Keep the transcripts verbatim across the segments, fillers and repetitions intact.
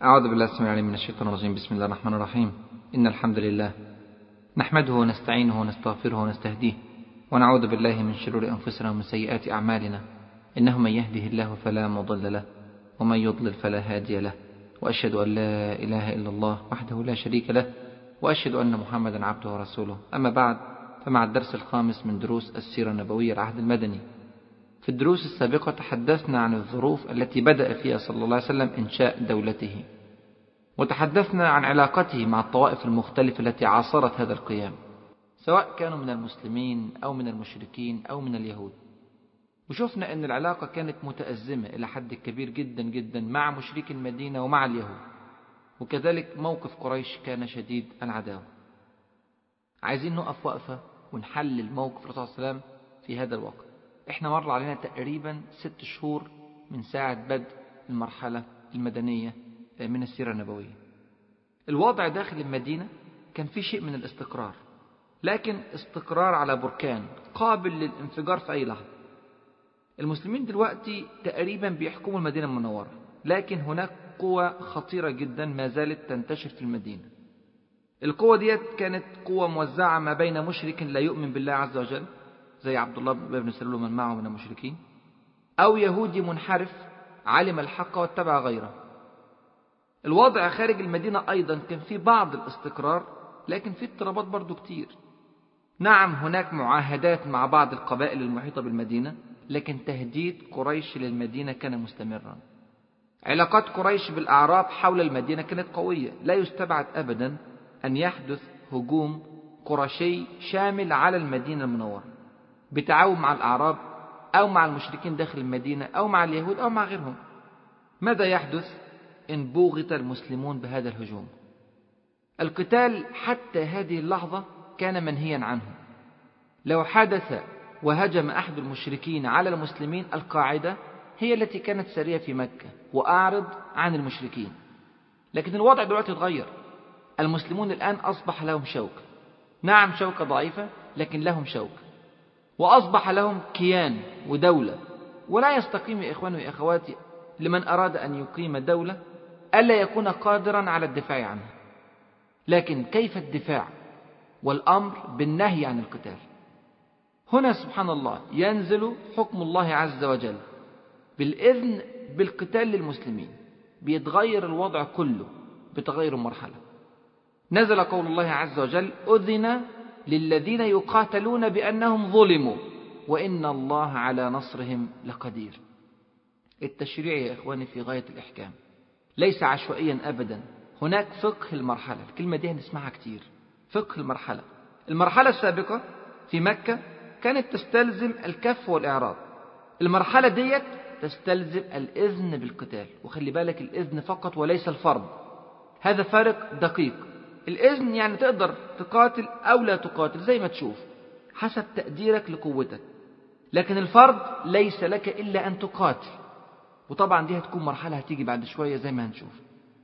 أعوذ بالله السميع العليم من الشيطان الرجيم. بسم الله الرحمن الرحيم. إن الحمد لله نحمده ونستعينه ونستغفره ونستهديه ونعوذ بالله من شرور أنفسنا ومن سيئات أعمالنا، إنه من يهده الله فلا مضل له ومن يضلل فلا هادي له، وأشهد أن لا إله إلا الله وحده لا شريك له، وأشهد أن محمدا عبده ورسوله. أما بعد، فمع الدرس الخامس من دروس السيرة النبوية العهد المدني. في الدروس السابقة تحدثنا عن الظروف التي بدأ فيها صلى الله عليه وسلم إنشاء دولته، وتحدثنا عن علاقته مع الطوائف المختلفة التي عاصرت هذا القيام، سواء كانوا من المسلمين أو من المشركين أو من اليهود. وشفنا أن العلاقة كانت متأزمة إلى حد كبير جدا جدا مع مشركي المدينة ومع اليهود، وكذلك موقف قريش كان شديد العداوة. عايزين نقف وقفة ونحلل موقف الرسول صلى الله عليه وسلم في هذا الوقت. احنا مر علينا تقريبا ست شهور من ساعة بدء المرحلة المدنية من السيرة النبوية. الوضع داخل المدينة كان في شيء من الاستقرار، لكن استقرار على بركان قابل للانفجار في أي لحظة. المسلمين دلوقتي تقريبا بيحكموا المدينة المنورة، لكن هناك قوة خطيرة جدا ما زالت تنتشر في المدينة. القوة ديت كانت قوة موزعة ما بين مشرك لا يؤمن بالله عز وجل زي عبد الله بن سلول ومن معه من المشركين، أو يهودي منحرف علم الحق واتبع غيره. الوضع خارج المدينة أيضا كان في بعض الاستقرار، لكن في اضطرابات برضو كتير. نعم، هناك معاهدات مع بعض القبائل المحيطة بالمدينة، لكن تهديد قريش للمدينة كان مستمرا. علاقات قريش بالأعراب حول المدينة كانت قوية، لا يستبعد أبدا أن يحدث هجوم قرشي شامل على المدينة المنورة بتعاون مع الأعراب أو مع المشركين داخل المدينة أو مع اليهود أو مع غيرهم. ماذا يحدث إن بوغت المسلمون بهذا الهجوم؟ القتال حتى هذه اللحظة كان منهيا عنه. لو حدث وهجم أحد المشركين على المسلمين، القاعدة هي التي كانت سارية في مكة: وأعرض عن المشركين. لكن الوضع دلوقتي اتغير. المسلمون الآن أصبح لهم شوكة، نعم شوكة ضعيفة لكن لهم شوكة، وأصبح لهم كيان ودولة. ولا يستقيم يا إخواني وأخواتي لمن أراد أن يقيم دولة ألا يكون قادرا على الدفاع عنها. لكن كيف الدفاع والأمر بالنهي عن القتال؟ هنا سبحان الله ينزل حكم الله عز وجل بالإذن بالقتال للمسلمين، بيتغير الوضع كله بتغير المرحلة. نزل قول الله عز وجل: أذن للذين يقاتلون بأنهم ظلموا وإن الله على نصرهم لقدير. التشريع يا إخواني في غاية الإحكام، ليس عشوائيا أبدا. هناك فقه المرحلة، الكلمة دي هنسمعها كتير، فقه المرحلة. المرحلة السابقة في مكة كانت تستلزم الكف والإعراض، المرحلة ديت تستلزم الإذن بالقتال. وخلي بالك، الإذن فقط وليس الفرض، هذا فارق دقيق. الإذن يعني تقدر تقاتل أو لا تقاتل زي ما تشوف حسب تقديرك لقوتك، لكن الفرض ليس لك إلا أن تقاتل. وطبعا دي هتكون مرحلة هتيجي بعد شوية زي ما هنشوف.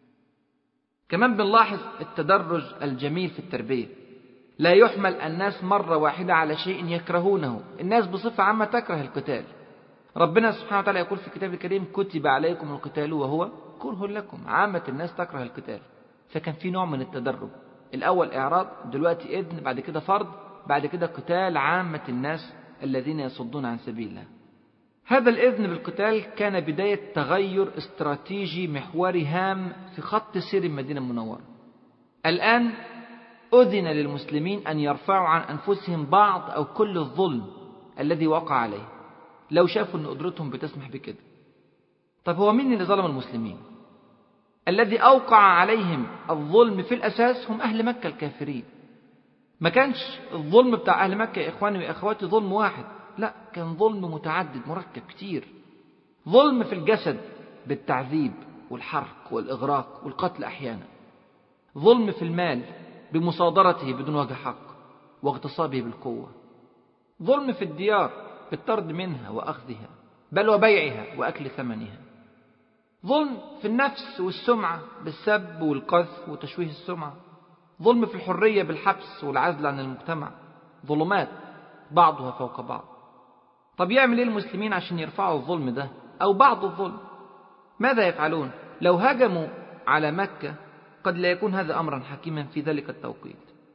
كمان بنلاحظ التدرج الجميل في التربية. لا يحمل الناس مرة واحدة على شيء يكرهونه. الناس بصفة عامة تكره القتال. ربنا سبحانه وتعالى يقول في كتابه الكريم: كتب عليكم القتال وهو كره لكم. عامة الناس تكره القتال، فكان في نوع من التدرج. الأول إعراض، دلوقتي إذن، بعد كده فرض، بعد كده قتال عامة الناس الذين يصدون عن سبيل الله. هذا الإذن بالقتال كان بداية تغير استراتيجي محوري هام في خط سير المدينة المنورة. الآن أذن للمسلمين أن يرفعوا عن أنفسهم بعض أو كل الظلم الذي وقع عليه، لو شافوا أن قدرتهم بتسمح بكده. طب هو مين اللي ظلم المسلمين؟ الذي أوقع عليهم الظلم في الأساس هم أهل مكة الكافرين. ما كانش الظلم بتاع أهل مكة يا إخواني وأخواتي ظلم واحد، لا، كان ظلم متعدد مركب كتير. ظلم في الجسد بالتعذيب والحرق والإغراق والقتل أحيانا. ظلم في المال بمصادرته بدون وجه حق واغتصابه بالقوة. ظلم في الديار بالطرد منها وأخذها، بل وبيعها وأكل ثمنها. ظلم في النفس والسمعة بالسب والقذف وتشويه السمعة. ظلم في الحرية بالحبس والعزل عن المجتمع. ظلمات بعضها فوق بعض. طب يعمل ايه المسلمين عشان يرفعوا الظلم ده أو بعض الظلم؟ ماذا يفعلون؟ لو هاجموا على مكة قد لا يكون هذا أمرا حكيما في ذلك التوقيت.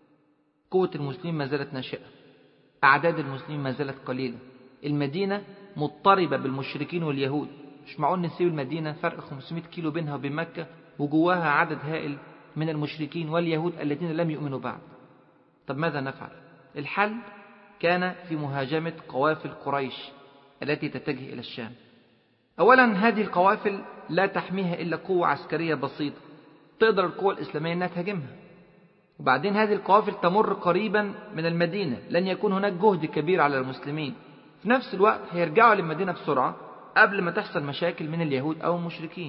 قوة المسلمين ما زالت ناشئة، أعداد المسلمين ما زالت قليلة، المدينة مضطربة بالمشركين واليهود. مش معقول نسيب المدينة فرق خمسمائة كيلو بينها وبين مكة وجواها عدد هائل من المشركين واليهود الذين لم يؤمنوا بعد. طب ماذا نفعل؟ الحل كان في مهاجمة قوافل قريش التي تتجه إلى الشام. أولا، هذه القوافل لا تحميها إلا قوة عسكرية بسيطة تقدر القوة الإسلامية أنها تهاجمها. وبعدين هذه القوافل تمر قريبا من المدينة، لن يكون هناك جهد كبير على المسلمين. في نفس الوقت هيرجعوا للمدينة بسرعة قبل ما تحصل مشاكل من اليهود أو المشركين.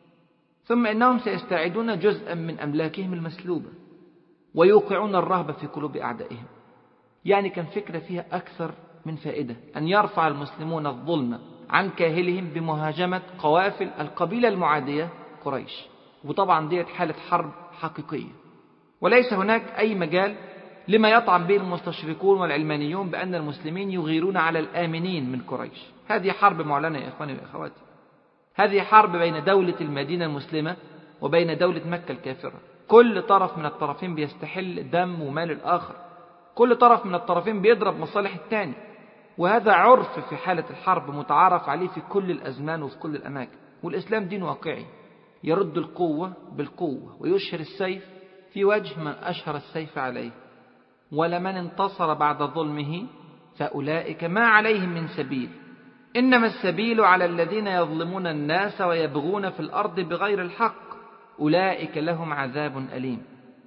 ثم إنهم سيستعيدون جزءا من أملاكهم المسلوبة ويوقعون الرهبة في قلوب أعدائهم. يعني كان فكرة فيها أكثر من فائدة، أن يرفع المسلمون الظلم عن كاهلهم بمهاجمة قوافل القبيلة المعادية قريش. وطبعا ديت حالة حرب حقيقية، وليس هناك أي مجال لما يطعن به المستشرقون والعلمانيون بأن المسلمين يغيرون على الآمنين من قريش. هذه حرب معلنة يا إخواني وإخواتي، هذه حرب بين دولة المدينة المسلمة وبين دولة مكة الكافرة. كل طرف من الطرفين بيستحل دم ومال الآخر، كل طرف من الطرفين بيضرب مصالح الثاني، وهذا عرف في حالة الحرب متعارف عليه في كل الأزمان وفي كل الأماكن. والإسلام دين واقعي، يرد القوة بالقوة ويشهر السيف في وجه من أشهر السيف عليه. ولمن انتصر بعد ظلمه فأولئك ما عليهم من سبيل، إنما السبيل على الذين يظلمون الناس ويبغون في الأرض بغير الحق، أولئك لهم عذاب أليم.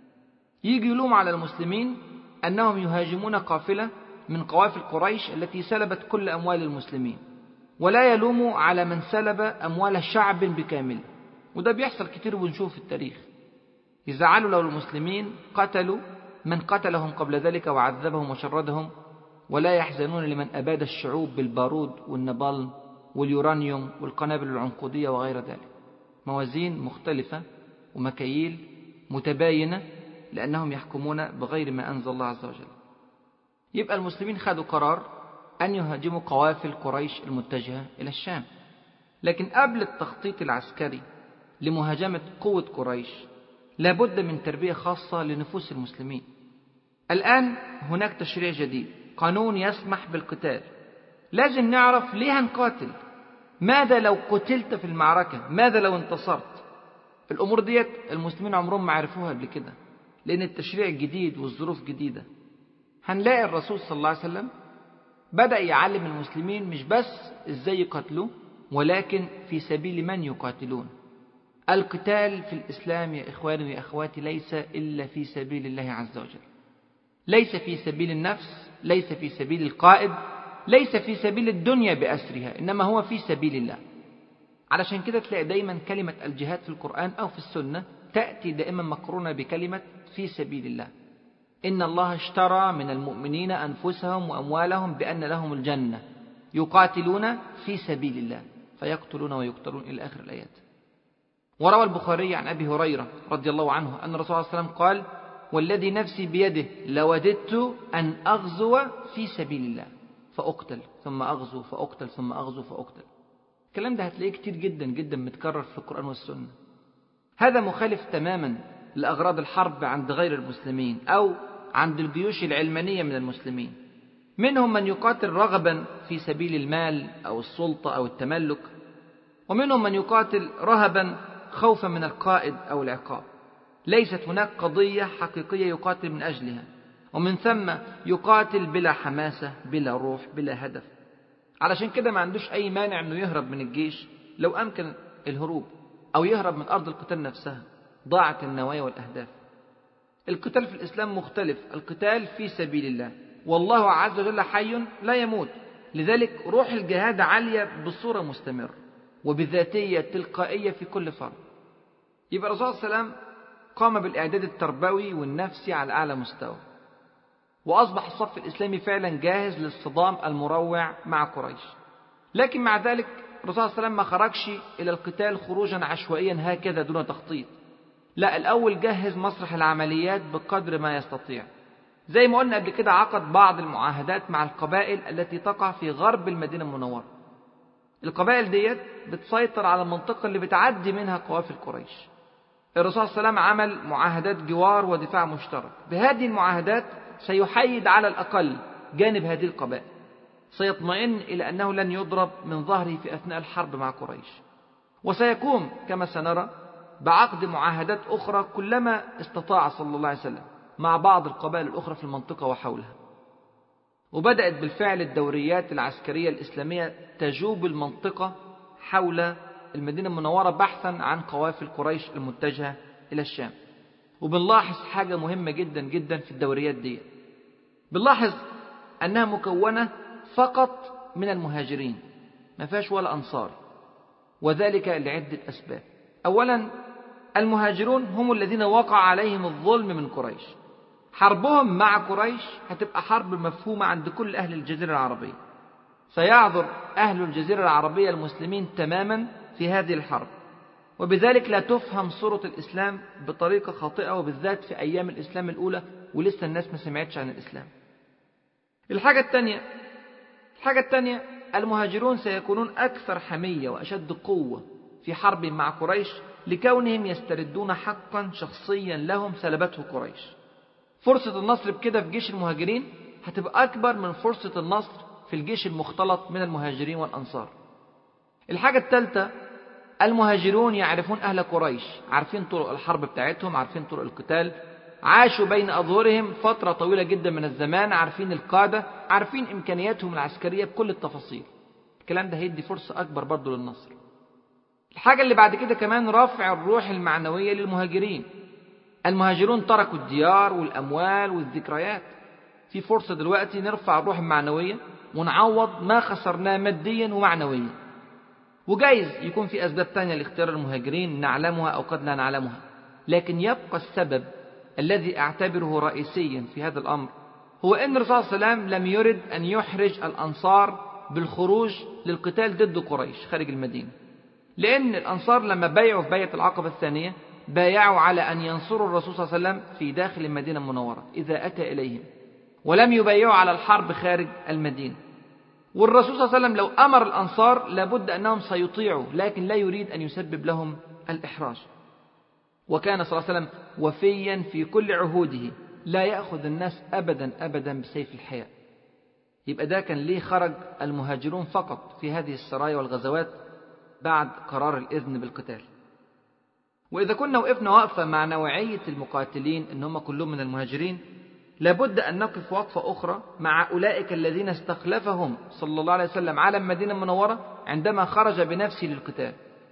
يجي يلوم على المسلمين أنهم يهاجمون قافلة من قوافل قريش التي سلبت كل أموال المسلمين، ولا يلوموا على من سلب أموال شعب بكامل. وده بيحصل كتير ونشوف في التاريخ. يزعلوا لو المسلمين قتلوا من قتلهم قبل ذلك وعذبهم وشردهم، ولا يحزنون لمن أباد الشعوب بالبارود والنابالم واليورانيوم والقنابل العنقودية وغير ذلك. موازين مختلفة ومكاييل متباينة، لأنهم يحكمون بغير ما أنزل الله عز وجل. يبقى المسلمين خدوا قرار أن يهاجموا قوافل قريش المتجهة إلى الشام. لكن قبل التخطيط العسكري لمهاجمة قوة قريش لابد من تربية خاصة لنفوس المسلمين. الآن هناك تشريع جديد، قانون يسمح بالقتال. لازم نعرف ليه هنقاتل، ماذا لو قتلت في المعركة، ماذا لو انتصرت. الأمور ديت المسلمين عمرهم ما عرفوها قبل كده، لأن التشريع جديد والظروف جديدة. هنلاقي الرسول صلى الله عليه وسلم بدأ يعلم المسلمين مش بس إزاي يقاتلوا، ولكن في سبيل من يقاتلون. القتال في الإسلام يا إخواني وأخواتي ليس إلا في سبيل الله عز وجل، ليس في سبيل النفس، ليس في سبيل القائد، ليس في سبيل الدنيا بأسرها، إنما هو في سبيل الله. علشان كده تلاقي دايما كلمة الجهاد في القرآن أو في السنة تأتي دائما مقرونة بكلمة في سبيل الله. إن الله اشترى من المؤمنين أنفسهم وأموالهم بأن لهم الجنة يقاتلون في سبيل الله فيقتلون ويقتلون إلى آخر الآيات. وروى البخاري عن أبي هريرة رضي الله عنه أن الرسول صلى الله عليه وسلم قال: والذي نفسي بيده لوددت أن أغزو في سبيل الله فأقتل ثم أغزو فأقتل ثم أغزو فأقتل. الكلام ده هتلاقيه كتير جدا جدا متكرر في القرآن والسنة. هذا مخالف تماما لأغراض الحرب عند غير المسلمين أو عند الجيوش العلمانية من المسلمين. منهم من يقاتل رغبا في سبيل المال أو السلطة أو التملك، ومنهم من يقاتل رهبا خوفا من القائد أو العقاب. ليست هناك قضية حقيقية يقاتل من أجلها، ومن ثم يقاتل بلا حماسة بلا روح بلا هدف. علشان كده ما عندوش أي مانع أنه يهرب من الجيش لو أمكن الهروب، أو يهرب من أرض القتال نفسها، ضاعت النوايا والأهداف. القتال في الإسلام مختلف، القتال في سبيل الله، والله عز وجل حي لا يموت. لذلك روح الجهاد عالية بصورة مستمرة وبذاتية تلقائية في كل فرد. يبقى الرسول صلى الله عليه وسلم قام بالإعداد التربوي والنفسي على أعلى مستوى، وأصبح الصف الإسلامي فعلا جاهز للصدام المروع مع قريش. لكن مع ذلك الرسول صلى الله عليه وسلم ما خرجش إلى القتال خروجا عشوائيا هكذا دون تخطيط. لا، الأول جهز مسرح العمليات بقدر ما يستطيع. زي ما قلنا قبل كده عقد بعض المعاهدات مع القبائل التي تقع في غرب المدينة المنورة. القبائل ديت بتسيطر على المنطقة اللي بتعدي منها قوافل قريش، الرسول صلى الله عليه وسلم عمل معاهدات جوار ودفاع مشترك. بهذه المعاهدات سيحيد على الأقل جانب هذه القبائل، سيطمئن إلى أنه لن يضرب من ظهره في أثناء الحرب مع قريش، وسيقوم كما سنرى بعقد معاهدات أخرى كلما استطاع صلى الله عليه وسلم مع بعض القبائل الأخرى في المنطقة وحولها. وبدأت بالفعل الدوريات العسكرية الإسلامية تجوب المنطقة حول المدينة المنورة بحثا عن قوافل قريش المتجهة إلى الشام. وبنلاحظ حاجة مهمة جدا جدا في الدوريات دي، بنلاحظ أنها مكونة فقط من المهاجرين، ما فيهاش ولا أنصار، وذلك لعدة أسباب. أولا، المهاجرون هم الذين وقع عليهم الظلم من قريش، حربهم مع قريش هتبقى حرب مفهومة عند كل أهل الجزيرة العربية، سيعذر أهل الجزيرة العربية المسلمين تماما في هذه الحرب، وبذلك لا تفهم صورة الإسلام بطريقة خاطئة، وبالذات في أيام الإسلام الأولى ولسه الناس ما سمعتش عن الإسلام. الحاجة الثانية الحاجة الثانية المهاجرون سيكونون أكثر حمية وأشد قوة في حرب مع قريش، لكونهم يستردون حقا شخصيا لهم سلبته قريش. فرصة النصر بكده في جيش المهاجرين هتبقى أكبر من فرصة النصر في الجيش المختلط من المهاجرين والأنصار. الحاجة الثالثة، المهاجرون يعرفون أهل قريش، عارفين طرق الحرب بتاعتهم، عارفين طرق القتال، عاشوا بين أظهرهم فترة طويلة جدا من الزمان، عارفين القادة، عارفين إمكانياتهم العسكرية بكل التفاصيل. الكلام ده هيدي فرصة أكبر برضو للنصر. الحاجة اللي بعد كده كمان رفع الروح المعنوية للمهاجرين. المهاجرون تركوا الديار والأموال والذكريات، في فرصة دلوقتي نرفع الروح المعنوية ونعوض ما خسرناه ماديا ومعنويا. وجايز يكون في أسباب تانية لاختيار المهاجرين نعلمها أو قد لا نعلمها، لكن يبقى السبب الذي أعتبره رئيسيا في هذا الأمر هو أن الرسول صلى الله عليه وسلم لم يرد أن يحرج الأنصار بالخروج للقتال ضد قريش خارج المدينة، لأن الأنصار لما بايعوا في بيعة العقبة الثانية بايعوا على أن ينصروا الرسول صلى الله عليه وسلم في داخل المدينة المنورة إذا أتى إليهم، ولم يبايعوا على الحرب خارج المدينة. والرسول صلى الله عليه وسلم لو أمر الأنصار لابد أنهم سيطيعوا، لكن لا يريد أن يسبب لهم الإحراج. وكان صلى الله عليه وسلم وفيا في كل عهوده، لا يأخذ الناس أبدا أبدا بسيف الحياء. يبقى ده كان ليه خرج المهاجرون فقط في هذه السرايا والغزوات بعد قرار الإذن بالقتال. وإذا كنا وقفنا وقفة مع نوعية المقاتلين إن هم كلهم من المهاجرين، لابد أن نقف وقفة أخرى مع أولئك الذين استخلفهم صلى الله عليه وسلم على المدينة المنورة عندما خرج بنفسه للقتال.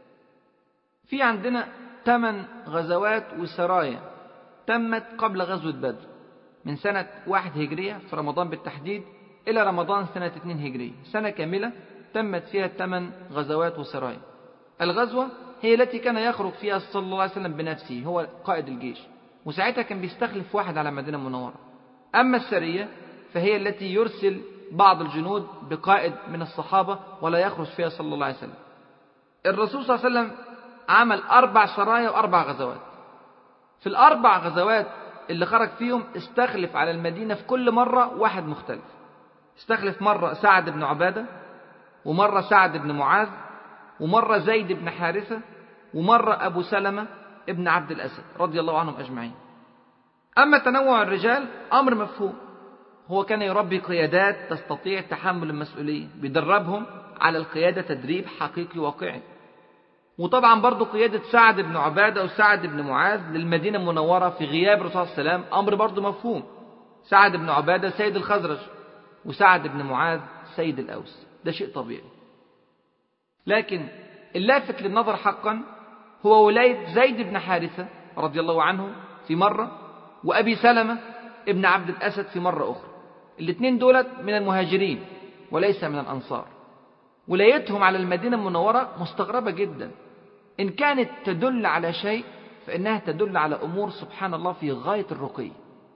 في عندنا ثمان غزوات وسرايا تمت قبل غزوة بدر، من سنة واحد هجرية في رمضان بالتحديد إلى رمضان سنة اتنين هجرية، سنة كاملة تمت فيها ثمان غزوات وسرايا. الغزوة هي التي كان يخرج فيها صلى الله عليه وسلم بنفسه، هو قائد الجيش، وساعتها كان بيستخلف واحد على المدينة المنورة. أما السرية فهي التي يرسل بعض الجنود بقائد من الصحابة ولا يخرج فيها صلى الله عليه وسلم. الرسول صلى الله عليه وسلم عمل أربع سرايا وأربع غزوات. في الأربع غزوات اللي خرج فيهم استخلف على المدينة في كل مرة واحد مختلف. استخلف مرة سعد بن عبادة، ومرة سعد بن معاذ، ومرة زيد بن حارثة، ومرة أبو سلمة ابن عبد الأسد رضي الله عنهم أجمعين. أما تنوع الرجال أمر مفهوم، هو كان يربي قيادات تستطيع تحمل المسؤولية، بيدربهم على القيادة تدريب حقيقي واقعي. وطبعا برضو قيادة سعد بن عبادة وسعد بن معاذ للمدينة المنورة في غياب الرسول صلى الله عليه وسلم أمر برضو مفهوم. سعد بن عبادة سيد الخزرج، وسعد بن معاذ سيد الأوس، ده شيء طبيعي. لكن اللافت للنظر حقا هو ولاية زيد بن حارثة رضي الله عنه في مرة، وأبي سلمة ابن عبد الأسد في مرة أخرى. الاثنين دولت من المهاجرين وليس من الأنصار. ولايتهم على المدينة المنورة مستغربة جدا، إن كانت تدل على شيء فإنها تدل على أمور سبحان الله في غاية الرقي.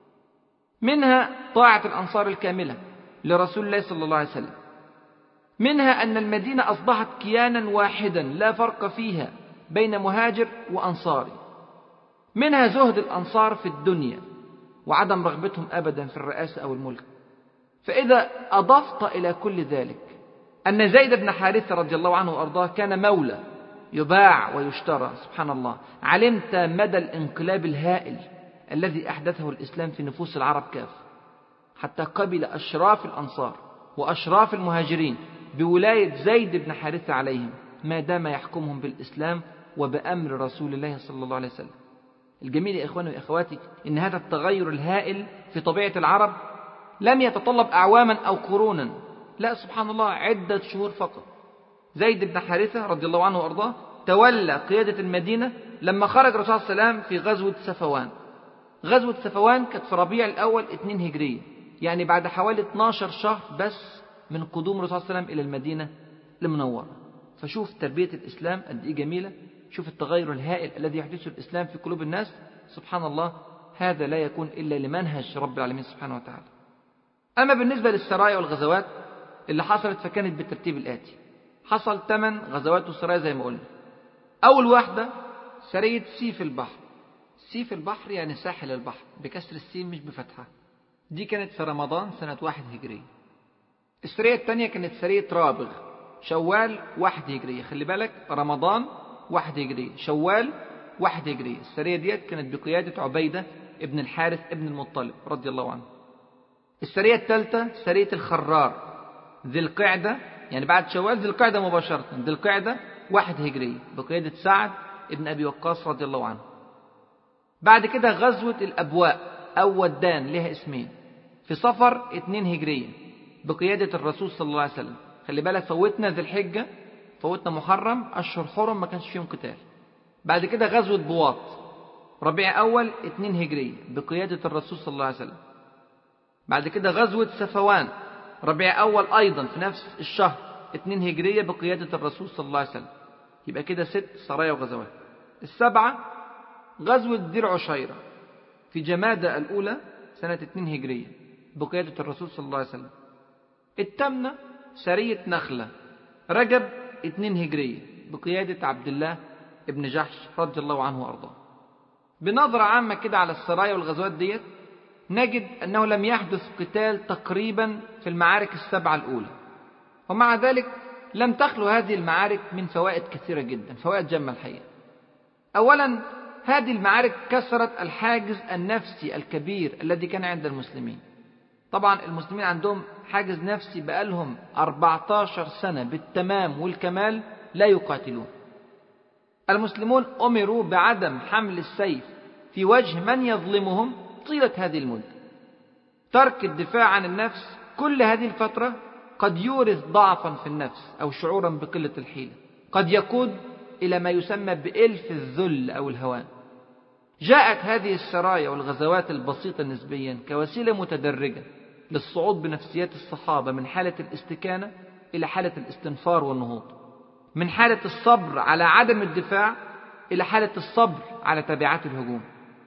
منها طاعة الأنصار الكاملة لرسول الله صلى الله عليه وسلم، منها أن المدينة أصبحت كيانا واحدا لا فرق فيها بين مهاجر وأنصاري، منها زهد الأنصار في الدنيا وعدم رغبتهم أبدا في الرئاسة أو الملك. فإذا أضفت إلى كل ذلك أن زيد بن حارثة رضي الله عنه وأرضاه كان مولى يباع ويشترى. سبحان الله، علمت مدى الانقلاب الهائل الذي أحدثه الإسلام في نفوس العرب كافة، حتى قبل أشراف الأنصار وأشراف المهاجرين بولاية زيد بن حارثة عليهم ما دام يحكمهم بالإسلام وبأمر رسول الله صلى الله عليه وسلم. الجميل يا إخواني وإخواتي إن هذا التغير الهائل في طبيعة العرب لم يتطلب أعواما أو قرونا، لا سبحان الله، عدة شهور فقط. زيد بن حارثة رضي الله عنه وأرضاه تولى قيادة المدينة لما خرج الرسول صلى الله عليه وسلم في غزوة سفوان. غزوة سفوان كانت في ربيع الأول اثنين هجرية، يعني بعد حوالي اثناشر شهر بس من قدوم الرسول صلى الله عليه وسلم إلى المدينة المنورة. فشوف تربية الإسلام قد إيه جميلة، شوف التغير الهائل الذي يحدثه الإسلام في قلوب الناس. سبحان الله، هذا لا يكون إلا لمنهج رب العالمين سبحانه وتعالى. أما بالنسبة للسرايا والغزوات اللي حصلت فكانت بالترتيب الآتي. حصل ثمان غزوات وسرايا زي ما قلنا. أول واحدة سرية سيف البحر. سيف البحر يعني ساحل البحر بكسر السين مش بفتحها. دي كانت في رمضان سنة واحد هجرية. السرية الثانية كانت سرية رابغ، شوال واحد هجرية. خلي بالك، رمضان واحد هجرية، شوال واحد هجرية. السرية ديت كانت بقيادة عبيدة ابن الحارث ابن المطلب رضي الله عنه. السرية الثالثة سرية الخرار، ذي القعدة، يعني بعد شوال ذي القعدة مباشرة، ذي القعدة واحد هجرية بقيادة سعد ابن أبي وقاص رضي الله عنه. بعد كده غزوة الأبواء أو ودان، لها اسمين، في صفر اتنين هجرية بقيادة الرسول صلى الله عليه وسلم. خلي بالك، فوتنا ذي الحجة، فوتنا محرم، أشهر حرم ما كانش فيهم قتال. بعد كده غزوة بواط ربيع أول اتنين هجرية بقيادة الرسول صلى الله عليه وسلم. بعد كده غزوة سفوان ربيع أول أيضا في نفس الشهر اتنين هجرية بقيادة الرسول صلى الله عليه وسلم. يبقى كده ست سرايا وغزوات. السبعة غزوة ذي العشيرة في جمادى الأولى سنة اتنين هجرية بقيادة الرسول صلى الله عليه وسلم. الثامنة سرية نخلة رجب اتنين هجرية بقيادة عبد الله ابن جحش رضي الله عنه وأرضاه. بنظرة عامة كده على السرايا والغزوات ديت نجد أنه لم يحدث قتال تقريبا في المعارك السبعة الأولى، ومع ذلك لم تخلو هذه المعارك من فوائد كثيرة جدا، فوائد جمة الحقيقة. أولا، هذه المعارك كسرت الحاجز النفسي الكبير الذي كان عند المسلمين. طبعا المسلمين عندهم حاجز نفسي بقالهم أربعة عشر سنة بالتمام والكمال لا يقاتلون. المسلمون أمروا بعدم حمل السيف في وجه من يظلمهم طيلة هذه المدة. ترك الدفاع عن النفس كل هذه الفترة قد يورث ضعفا في النفس أو شعورا بقلة الحيلة، قد يقود إلى ما يسمى بإلف الذل أو الهوان. جاءت هذه السرايا والغزوات البسيطة نسبيا كوسيلة متدرجة للصعود بنفسيات الصحابة من حالة الاستكانة إلى حالة الاستنفار والنهوض، من حالة الصبر على عدم الدفاع إلى حالة الصبر على تبعات الهجوم.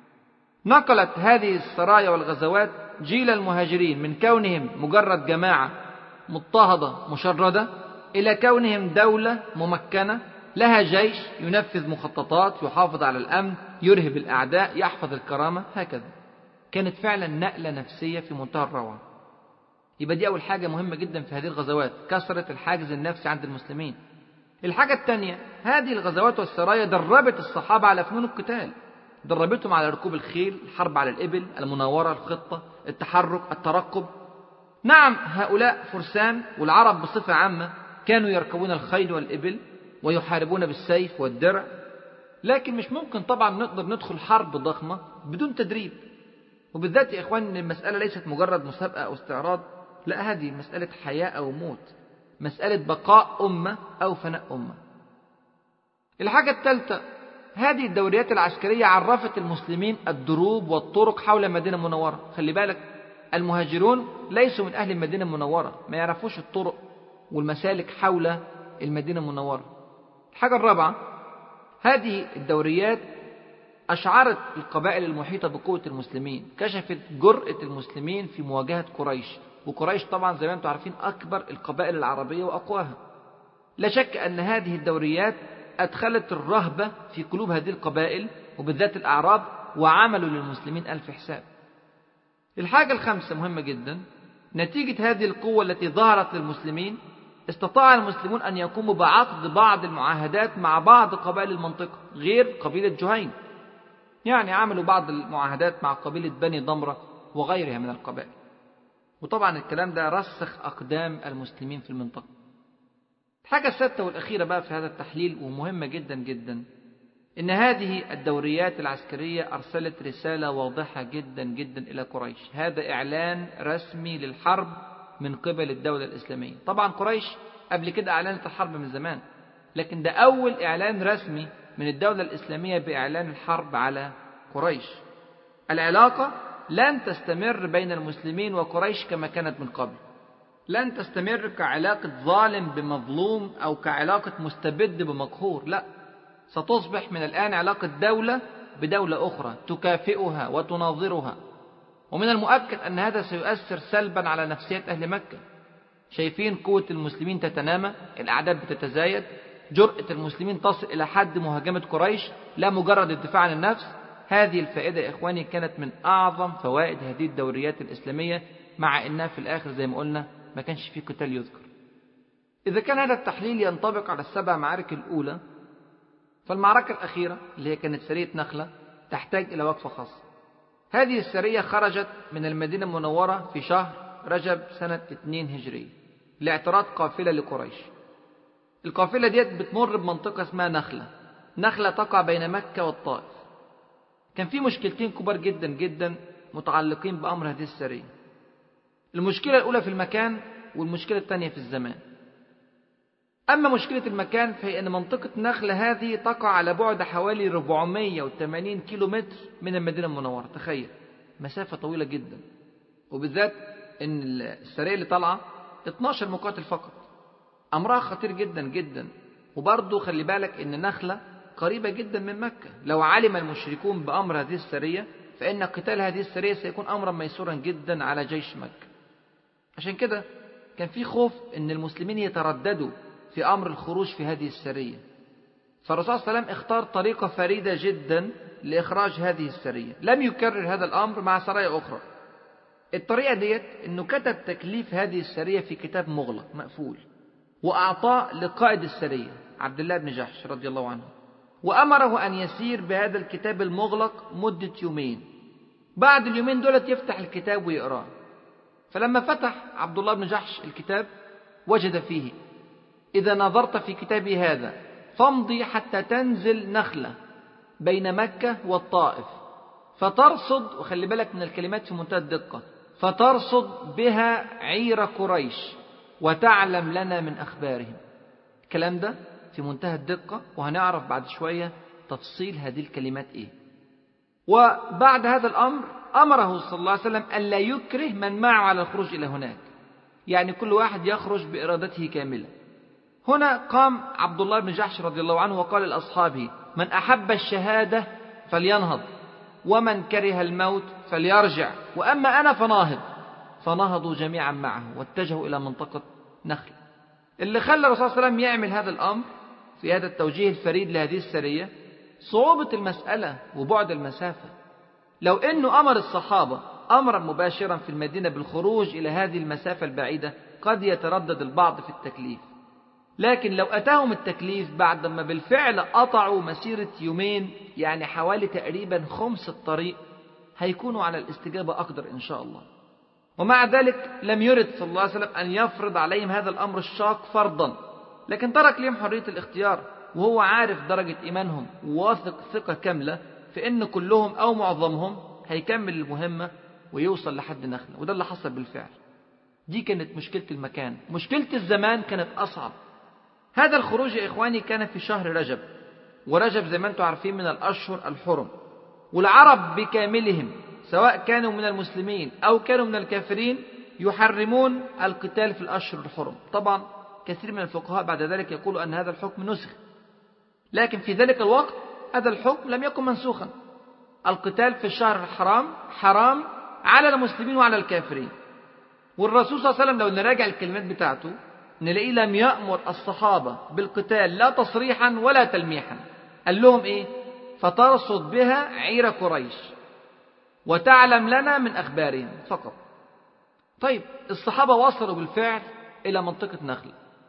نقلت هذه السرايا والغزوات جيل المهاجرين من كونهم مجرد جماعة مضطهدة مشردة إلى كونهم دولة ممكنة لها جيش ينفذ مخططات، يحافظ على الأمن، يرهب الأعداء، يحفظ الكرامة، هكذا. كانت فعلا نقلة نفسية في منتهى الروعة. يبقى دي أول حاجة مهمة جدا في هذه الغزوات، كسرت الحاجز النفسي عند المسلمين. الحاجة الثانية، هذه الغزوات والسرايا دربت الصحابة على فنون القتال، دربتهم على ركوب الخيل، الحرب على الإبل، المناورة، الخطة، التحرك، الترقب. نعم، هؤلاء فرسان والعرب بصفة عامة كانوا يركبون الخيل والإبل ويحاربون بالسيف والدرع، لكن مش ممكن طبعا نقدر ندخل حرب ضخمة بدون تدريب. وبالذات يا إخوان المسألة ليست مجرد مسابقة أو استعراض، لا، هذه مسألة حياة أو موت، مسألة بقاء أمة أو فناء أمة. الحاجة الثالثة، هذه الدوريات العسكرية عرفت المسلمين الدروب والطرق حول المدينة المنورة. خلي بالك، المهاجرون ليسوا من أهل المدينة المنورة، ما يعرفوش الطرق والمسالك حول المدينة المنورة. الحاجة الرابعة، هذه الدوريات أشعرت القبائل المحيطة بقوة المسلمين، كشفت جرأة المسلمين في مواجهة قريش، وقريش طبعا زي ما انتم عارفين أكبر القبائل العربية وأقواها. لا شك أن هذه الدوريات أدخلت الرهبة في قلوب هذه القبائل وبالذات الأعراب، وعملوا للمسلمين ألف حساب. الحاجة الخامسة مهمة جدا، نتيجة هذه القوة التي ظهرت للمسلمين استطاع المسلمون أن يقوموا بعقد بعض المعاهدات مع بعض قبائل المنطقة غير قبيلة جهينة. يعني عملوا بعض المعاهدات مع قبيلة بني ضمرة وغيرها من القبائل. وطبعا الكلام ده رسخ أقدام المسلمين في المنطقة. الحاجة السادسة والأخيرة بقى في هذا التحليل ومهمة جدا جدا، إن هذه الدوريات العسكرية أرسلت رسالة واضحة جدا جدا إلى قريش. هذا إعلان رسمي للحرب من قبل الدولة الإسلامية. طبعا قريش قبل كده أعلنت الحرب من زمان، لكن ده أول إعلان رسمي من الدولة الإسلامية بإعلان الحرب على قريش. العلاقة لن تستمر بين المسلمين وقريش كما كانت من قبل، لن تستمر كعلاقة ظالم بمظلوم أو كعلاقة مستبد بمقهور، لا، ستصبح من الآن علاقة دولة بدولة أخرى تكافئها وتناظرها. ومن المؤكد أن هذا سيؤثر سلبا على نفسية أهل مكة. شايفين قوة المسلمين تتنامى، الأعداد بتتزايد، جرأة المسلمين تصل إلى حد مهاجمة قريش لا مجرد الدفاع عن النفس. هذه الفائدة يا إخواني كانت من أعظم فوائد هذه الدوريات الإسلامية، مع أنها في الآخر زي ما قلنا ما كانش فيه قتال يذكر. إذا كان هذا التحليل ينطبق على السبع معارك الأولى، فالمعركة الأخيرة اللي هي كانت سرية نخلة تحتاج إلى وقفة خاصة. هذه السرية خرجت من المدينة المنورة في شهر رجب سنة اثنين هجرية لاعتراض قافلة لقريش. القافلة ديت بتمر بمنطقة اسمها نخلة. نخلة تقع بين مكة والطائف. كان في مشكلتين كبار جدا جدا متعلقين بأمر هذه السرية. المشكلة الأولى في المكان، والمشكلة الثانية في الزمان. أما مشكلة المكان فهي أن منطقة نخلة هذه تقع على بعد حوالي أربعمائة وثمانين كيلو متر من المدينة المنورة. تخيل، مسافة طويلة جدا، وبالذات أن السرية اللي طالعة اثناشر مقاتل فقط. أمرها خطير جدا جدا. وبرضه خلي بالك أن نخلة قريبة جدا من مكة. لو علم المشركون بأمر هذه السرية فإن قتال هذه السرية سيكون أمرا ميسورا جدا على جيش مكة. عشان كده كان في خوف أن المسلمين يترددوا في أمر الخروج في هذه السرية. فالرسول صلى الله عليه وسلم اختار طريقة فريدة جدا لإخراج هذه السرية، لم يكرر هذا الأمر مع سرايا أخرى. الطريقة ديت أنه كتب تكليف هذه السرية في كتاب مغلق مقفول، وأعطاه لقائد السرية عبد الله بن جحش رضي الله عنه، وأمره أن يسير بهذا الكتاب المغلق مدة يومين. بعد اليومين دولت يفتح الكتاب ويقراه. فلما فتح عبد الله بن جحش الكتاب وجد فيه: إذا نظرت في كتابي هذا فامضي حتى تنزل نخلة بين مكة والطائف، فترصد، وخلي بالك من الكلمات في منتهى الدقة، فترصد بها عير قريش وتعلم لنا من أخبارهم. الكلام ده في منتهى الدقة، وهنعرف بعد شوية تفصيل هذه الكلمات إيه. وبعد هذا الأمر أمره صلى الله عليه وسلم أن لا يكره من معه على الخروج إلى هناك، يعني كل واحد يخرج بإرادته كاملة. هنا قام عبد الله بن جحش رضي الله عنه وقال لأصحابه: من أحب الشهادة فلينهض، ومن كره الموت فليرجع، وأما أنا فناهض. فنهضوا جميعا معه واتجهوا إلى منطقة نخل. اللي خلى الرسول صلى الله عليه وسلم يعمل هذا الأمر في هذا التوجيه الفريد لهذه السرية صعوبة المسألة وبعد المسافة. لو أنه أمر الصحابة أمرا مباشرا في المدينة بالخروج إلى هذه المسافة البعيدة قد يتردد البعض في التكليف، لكن لو أتاهم التكليف بعدما بالفعل قطعوا مسيرة يومين، يعني حوالي تقريبا خمس الطريق، هيكونوا على الاستجابة أقدر إن شاء الله. ومع ذلك لم يرد صلى الله عليه وسلم أن يفرض عليهم هذا الأمر الشاق فرضا، لكن ترك لهم حرية الاختيار، وهو عارف درجة إيمانهم وواثق ثقة كاملة في أن كلهم أو معظمهم هيكمل المهمة ويوصل لحد نخلة. وده اللي حصل بالفعل. دي كانت مشكلة المكان. مشكلة الزمان كانت أصعب. هذا الخروج يا إخواني كان في شهر رجب، ورجب زي ما أنتم عارفين من الأشهر الحرم، والعرب بكاملهم سواء كانوا من المسلمين أو كانوا من الكافرين يحرمون القتال في الأشهر الحرم. طبعا كثير من الفقهاء بعد ذلك يقولوا أن هذا الحكم نسخ، لكن في ذلك الوقت هذا الحكم لم يكن منسوخا. القتال في الشهر الحرام حرام على المسلمين وعلى الكافرين. والرسول صلى الله عليه وسلم لو نراجع الكلمات بتاعته نلاقيه لم يأمر الصحابة بالقتال لا تصريحا ولا تلميحا. قال لهم إيه؟ فترصد بها عير قريش وتعلم لنا من أخبارهم فقط. طيب الصحابة وصلوا بالفعل إلى منطقة نخلة،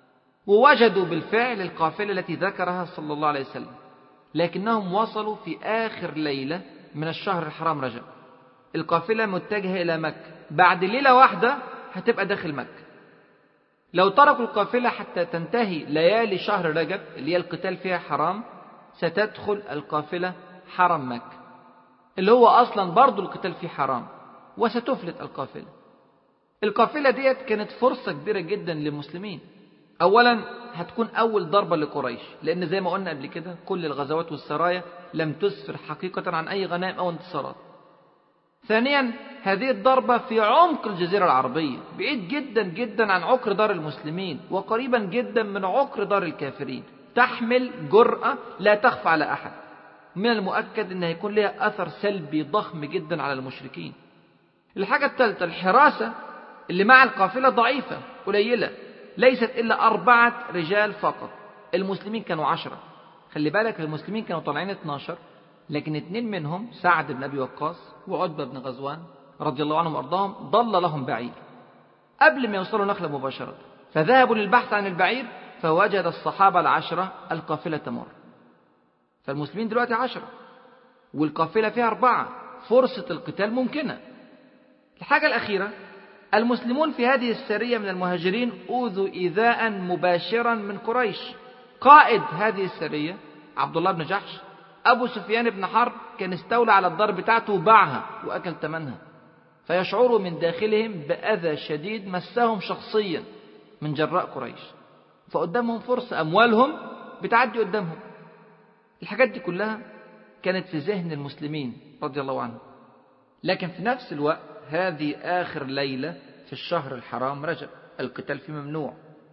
ووجدوا بالفعل القافلة التي ذكرها صلى الله عليه وسلم، لكنهم وصلوا في آخر ليلة من الشهر الحرام رجب. القافلة متجهة إلى مكة، بعد ليلة واحدة هتبقى داخل مكة. لو تركوا القافلة حتى تنتهي ليالي شهر رجب اللي هي القتال فيها حرام، ستدخل القافلة حرم مكة اللي هو أصلا برضو القتال فيه حرام، وستفلت القافلة. القافلة ديت كانت فرصة كبيرة جدا للمسلمين. أولا هتكون أول ضربة لقريش، لأن زي ما قلنا قبل كده كل الغزوات والسرايا لم تسفر حقيقة عن أي غنائم أو انتصارات. ثانيا هذه الضربة في عمق الجزيرة العربية، بعيد جدا جدا عن عقر دار المسلمين وقريبا جدا من عقر دار الكافرين، تحمل جرأة لا تخفى على أحد. من المؤكد أنها يكون لها أثر سلبي ضخم جدا على المشركين. الحاجة الثالثة الحراسة اللي مع القافلة ضعيفة قليلة، ليست إلا أربعة رجال فقط، المسلمين كانوا عشرة. خلي بالك المسلمين كانوا طالعين اتناشر، لكن اتنين منهم سعد بن أبي وقاص وعتبة بن غزوان رضي الله عنهم وأرضاهم ضل لهم بعير قبل ما يوصلوا نخلة مباشرة، فذهبوا للبحث عن البعير فوجد الصحابة العشرة القافلة تمر. فالمسلمين دلوقتي عشرة والقافلة فيها أربعة، فرصة القتال ممكنة. الحاجة الأخيرة، المسلمون في هذه السرية من المهاجرين أوذوا إيذاء مباشرا من قريش. قائد هذه السرية عبد الله بن جحش أبو سفيان بن حرب كان استولى على الدار بتاعته وباعها وأكل ثمنها، فيشعروا من داخلهم بأذى شديد مسهم شخصيا من جراء قريش، فقدامهم فرصة أموالهم بتعدي قدامهم. الحاجات دي كلها كانت في ذهن المسلمين رضي الله عنهم. لكن في نفس الوقت هذه آخر ليلة في الشهر الحرام رجب، القتال فيه ممنوع.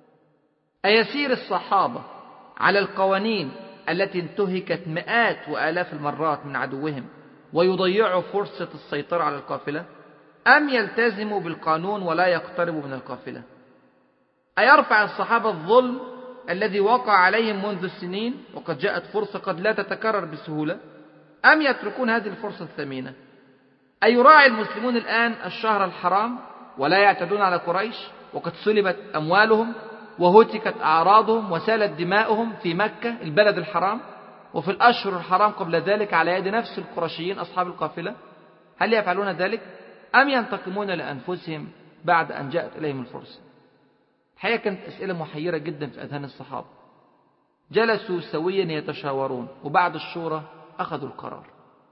أيسير الصحابة على القوانين التي انتهكت مئات وآلاف المرات من عدوهم ويضيعوا فرصة السيطرة على القافلة، أم يلتزموا بالقانون ولا يقتربوا من القافلة؟ أيرفع الصحابة الظلم الذي وقع عليهم منذ السنين وقد جاءت فرصة قد لا تتكرر بسهولة، أم يتركون هذه الفرصة الثمينة؟ أيراعي المسلمون الآن الشهر الحرام ولا يعتدون على قريش وقد سلبت أموالهم وهتكت أعراضهم وسالت دماؤهم في مكة البلد الحرام، وفي الأشهر الحرام قبل ذلك على يد نفس القرشيين أصحاب القافلة؟ هل يفعلون ذلك أم ينتقمون لأنفسهم بعد أن جاءت إليهم الفرصة؟ الحقيقة كانت أسئلة محيرة جدا في أذهان الصحابة. جلسوا سويا يتشاورون، وبعد الشورى أخذوا القرار.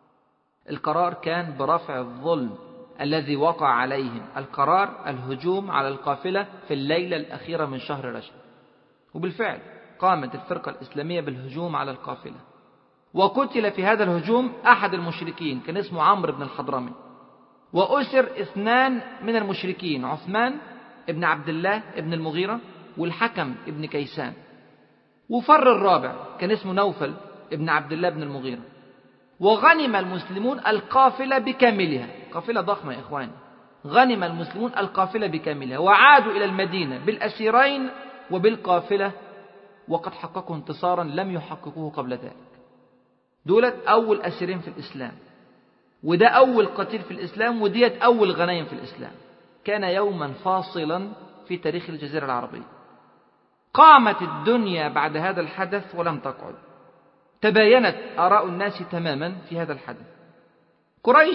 القرار كان برفع الظلم الذي وقع عليهم، القرار الهجوم على القافلة في الليلة الأخيرة من شهر رجب. وبالفعل قامت الفرقة الإسلامية بالهجوم على القافلة، وقتل في هذا الهجوم أحد المشركين كان اسمه عمرو بن الحضرمي، وأسر اثنان من المشركين، عثمان ابن عبد الله ابن المغيرة والحكم ابن كيسان، وفر الرابع كان اسمه نوفل ابن عبد الله ابن المغيرة. وغنم المسلمون القافلة بكاملها، قافلة ضخمة يا إخواني، غنم المسلمون القافلة بكاملها وعادوا إلى المدينة بالأسيرين وبالقافلة، وقد حققوا انتصارا لم يحققوه قبل ذلك. دولت أول أسيرين في الإسلام، وده أول قتيل في الإسلام، وديت أول غنايم في الإسلام. كان يوما فاصلا في تاريخ الجزيرة العربية. قامت الدنيا بعد هذا الحدث ولم تقعد، تباينت آراء الناس تماما في هذا الحدث. قريش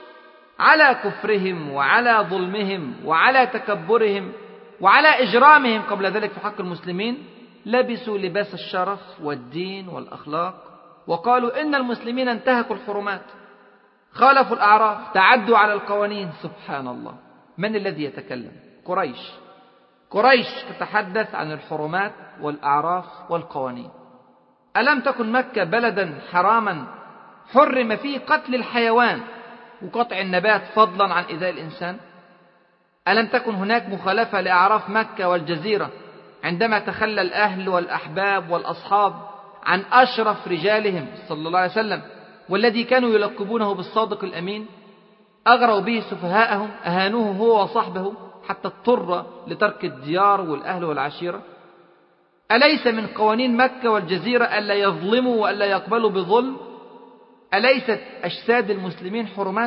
على كفرهم وعلى ظلمهم وعلى تكبرهم وعلى إجرامهم قبل ذلك في حق المسلمين لبسوا لباس الشرف والدين والأخلاق، وقالوا إن المسلمين انتهكوا الحرمات، خالفوا الأعراف، تعدوا على القوانين. سبحان الله، من الذي يتكلم؟ قريش. قريش تتحدث عن الحرمات والأعراف والقوانين. ألم تكن مكة بلدا حراما حرم فيه قتل الحيوان وقطع النبات فضلا عن إيذاء الإنسان؟ ألم تكن هناك مخالفة لأعراف مكة والجزيرة عندما تخلى الأهل والأحباب والأصحاب عن أشرف رجالهم صلى الله عليه وسلم والذي كانوا يلقبونه بالصادق الأمين؟ أغروا به سفهاءهم، أهانوه هو وصحبه حتى اضطر لترك الديار والأهل والعشيرة. أليس من قوانين مكة والجزيرة ألا يظلموا وألا يقبلوا بظلم؟ أليست أجساد المسلمين حرمات؟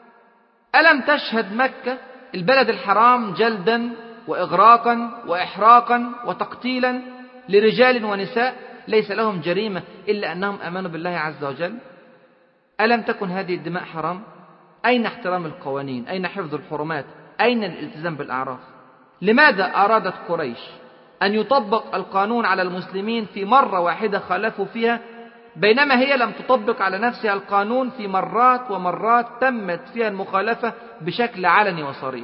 ألم تشهد مكة البلد الحرام جلدا وإغراقا وإحراقا وتقتيلا لرجال ونساء ليس لهم جريمة إلا أنهم آمنوا بالله عز وجل؟ ألم تكن هذه الدماء حرام؟ أين احترام القوانين؟ أين حفظ الحرمات؟ أين الالتزام بالأعراف؟ لماذا أرادت قريش أن يطبق القانون على المسلمين في مرة واحدة خالفوا فيها، بينما هي لم تطبق على نفسها القانون في مرات ومرات تمت فيها المخالفة بشكل علني وصريح؟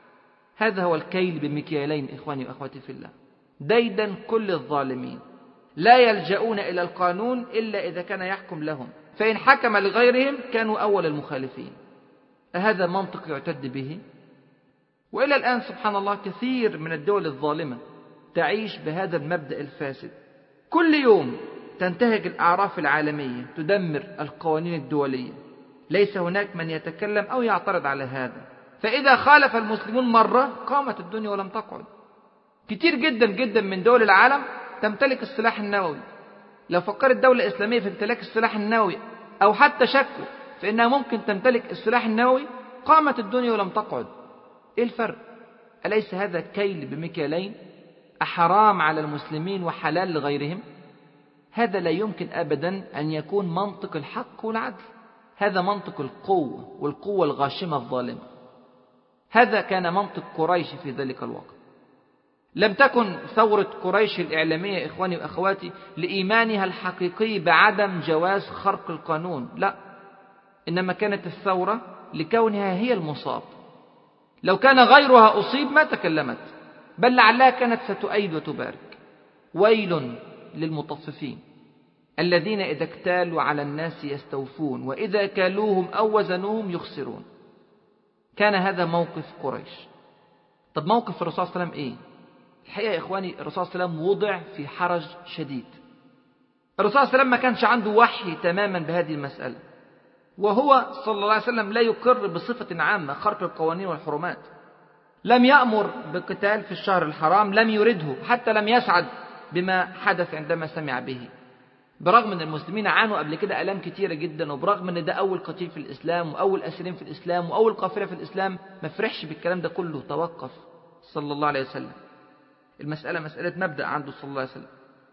هذا هو الكيل بمكيالين إخواني وأخواتي في الله. ديدا كل الظالمين لا يلجؤون إلى القانون إلا إذا كان يحكم لهم، فإن حكم لغيرهم كانوا أول المخالفين. هذا منطق يعتد به؟ وإلى الآن سبحان الله كثير من الدول الظالمة تعيش بهذا المبدأ الفاسد. كل يوم تنتهج الأعراف العالمية، تدمر القوانين الدولية، ليس هناك من يتكلم أو يعترض على هذا، فإذا خالف المسلمون مرة قامت الدنيا ولم تقعد. كتير جدا جدا من دول العالم تمتلك السلاح النووي. لو فكرت دولة إسلامية في امتلاك السلاح النووي أو حتى شكوا في أنها ممكن تمتلك السلاح النووي قامت الدنيا ولم تقعد. إيه الفرق؟ أليس هذا كيل بمكيالين؟ أحرام على المسلمين وحلال لغيرهم؟ هذا لا يمكن أبدا أن يكون منطق الحق والعدل، هذا منطق القوة والقوة الغاشمة الظالمة. هذا كان منطق قريش في ذلك الوقت. لم تكن ثورة قريش الإعلامية إخواني وأخواتي لإيمانها الحقيقي بعدم جواز خرق القانون، لا، إنما كانت الثورة لكونها هي المصاب. لو كان غيرها أصيب ما تكلمت، بل لعلها كانت ستؤيد وتبارك. ويل للمطففين الذين إذا اكتالوا على الناس يستوفون وإذا كالوهم أو وزنوهم يخسرون. كان هذا موقف قريش. طب موقف الرسول صلى الله عليه وسلم إيه؟ الحقيقة يا إخواني الرسول صلى الله عليه وسلم وضع في حرج شديد. الرسول صلى الله عليه وسلم ما كانش عنده وحي تماما بهذه المسألة، وهو صلى الله عليه وسلم لا يقر بصفة عامة خرق القوانين والحرمات. لم يأمر بقتال في الشهر الحرام، لم يرده، حتى لم يسعد بما حدث عندما سمع به، برغم أن المسلمين عانوا قبل كده ألام كتيرة جدا، وبرغم أن ده أول قتيل في الإسلام وأول أسيرين في الإسلام وأول قافلة في الإسلام، ما فرحش بالكلام ده كله، توقف صلى الله عليه وسلم. المسألة مسألة مبدأ عنده صلى الله عليه وسلم.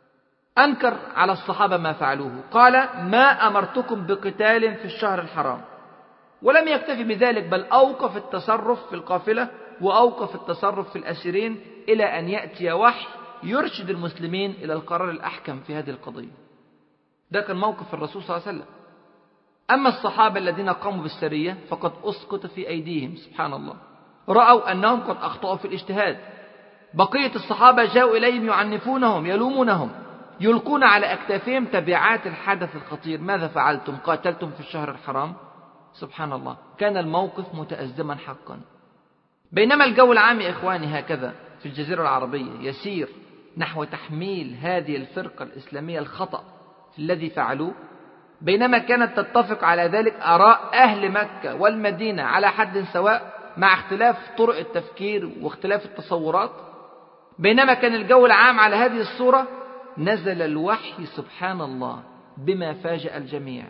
أنكر على الصحابة ما فعلوه، قال ما أمرتكم بقتال في الشهر الحرام، ولم يكتفي بذلك بل أوقف التصرف في القافلة وأوقف التصرف في الأسيرين إلى أن يأتي وحي يرشد المسلمين إلى القرار الأحكم في هذه القضية. ده كان موقف الرسول صلى الله عليه وسلم. أما الصحابة الذين قاموا بالسرية فقد أسقط في أيديهم سبحان الله، رأوا أنهم قد أخطأوا في الاجتهاد. بقية الصحابة جاءوا إليهم يعنفونهم يلومونهم، يلقون على أكتافهم تبعات الحدث الخطير. ماذا فعلتم؟ قاتلتم في الشهر الحرام؟ سبحان الله، كان الموقف متأزما حقا. بينما الجو العام يا إخواني هكذا في الجزيرة العربية يسير نحو تحميل هذه الفرقة الإسلامية الخطأ في الذي فعلوه، بينما كانت تتفق على ذلك آراء أهل مكة والمدينة على حد سواء مع اختلاف طرق التفكير واختلاف التصورات، بينما كان الجو العام على هذه الصورة، نزل الوحي سبحان الله بما فاجأ الجميع.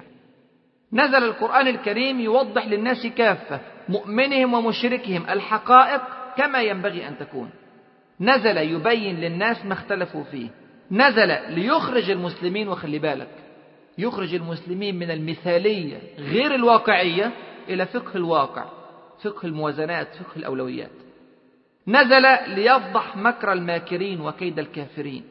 نزل القرآن الكريم يوضح للناس كافة مؤمنهم ومشركهم الحقائق كما ينبغي أن تكون. نزل يبين للناس ما اختلفوا فيه، نزل ليخرج المسلمين، وخلي بالك يخرج المسلمين من المثالية غير الواقعية إلى فقه الواقع، فقه الموازنات، فقه الأولويات. نزل ليفضح مكر الماكرين وكيد الكافرين،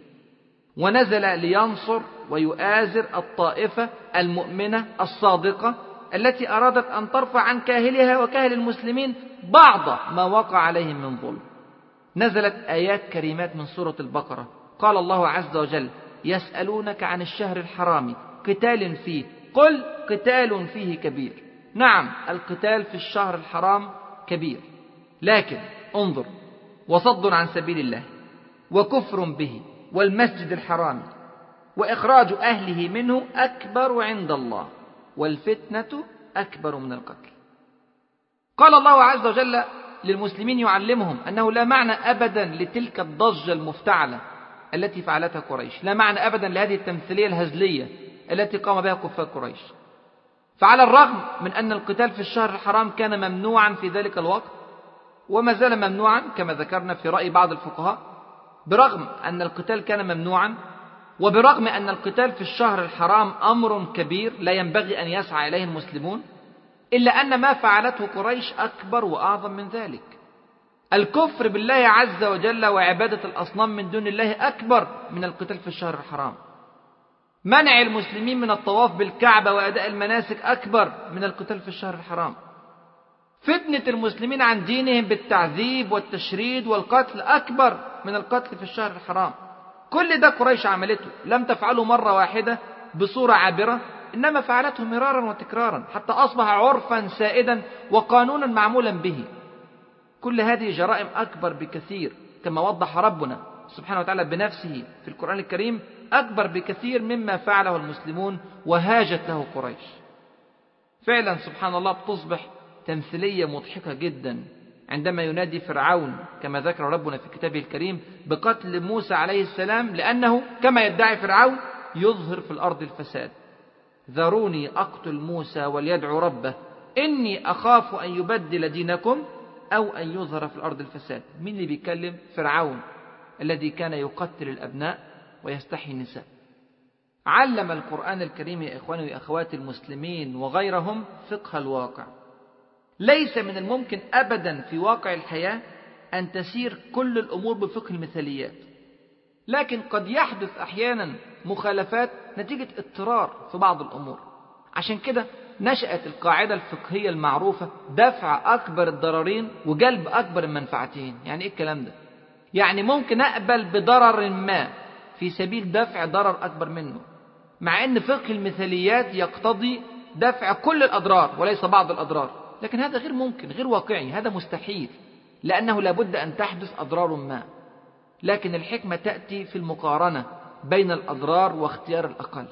ونزل لينصر ويؤازر الطائفة المؤمنة الصادقة التي أرادت أن ترفع عن كاهلها وكاهل المسلمين بعض ما وقع عليهم من ظلم. نزلت آيات كريمات من سورة البقرة، قال الله عز وجل يسألونك عن الشهر الحرام قتال فيه قل قتال فيه كبير. نعم، القتال في الشهر الحرام كبير، لكن انظر، وصد عن سبيل الله وكفر به والمسجد الحرام وإخراج أهله منه أكبر عند الله والفتنة أكبر من القتل. قال الله عز وجل للمسلمين يعلمهم أنه لا معنى أبدا لتلك الضجة المفتعلة التي فعلتها قريش، لا معنى أبدا لهذه التمثيلية الهزلية التي قام بها كفار قريش. فعلى الرغم من أن القتال في الشهر الحرام كان ممنوعا في ذلك الوقت وما زال ممنوعا كما ذكرنا في رأي بعض الفقهاء، برغم أن القتال كان ممنوعا، وبرغم أن القتال في الشهر الحرام أمر كبير لا ينبغي أن يسعى إليه المسلمون، إلا أن ما فعلته قريش أكبر وأعظم من ذلك. الكفر بالله عز وجل وعبادة الأصنام من دون الله أكبر من القتال في الشهر الحرام. منع المسلمين من الطواف بالكعبة وأداء المناسك أكبر من القتال في الشهر الحرام. فتنة المسلمين عن دينهم بالتعذيب والتشريد والقتل أكبر من القتل في الشهر الحرام. كل ده قريش عملته، لم تفعله مرة واحدة بصورة عابرة، إنما فعلته مرارا وتكرارا حتى أصبح عرفا سائدا وقانونا معمولا به. كل هذه جرائم أكبر بكثير، كما وضح ربنا سبحانه وتعالى بنفسه في القرآن الكريم، أكبر بكثير مما فعله المسلمون وهاجت له قريش. فعلا سبحان الله بتصبح تمثيلية مضحكة جدا عندما ينادي فرعون كما ذكر ربنا في كتابه الكريم بقتل موسى عليه السلام، لأنه كما يدعي فرعون يظهر في الأرض الفساد. ذروني أقتل موسى وليدعو ربه إني أخاف أن يبدل دينكم أو أن يظهر في الأرض الفساد. مين اللي بيتكلم؟ فرعون الذي كان يقتل الأبناء ويستحيي النساء. علم القرآن الكريم يا إخواني وأخواتي المسلمين وغيرهم فقه الواقع. ليس من الممكن أبدا في واقع الحياة أن تسير كل الأمور بفقه المثاليات، لكن قد يحدث أحيانا مخالفات نتيجة اضطرار في بعض الأمور. عشان كده نشأت القاعدة الفقهية المعروفة: دفع أكبر الضررين وجلب أكبر المنفعتين. يعني إيه الكلام ده؟ يعني ممكن أقبل بضرر ما في سبيل دفع ضرر أكبر منه، مع أن فقه المثاليات يقتضي دفع كل الأضرار وليس بعض الأضرار، لكن هذا غير ممكن، غير واقعي، هذا مستحيل، لأنه لابد أن تحدث أضرار ما. لكن الحكمة تأتي في المقارنة بين الأضرار واختيار الأقل.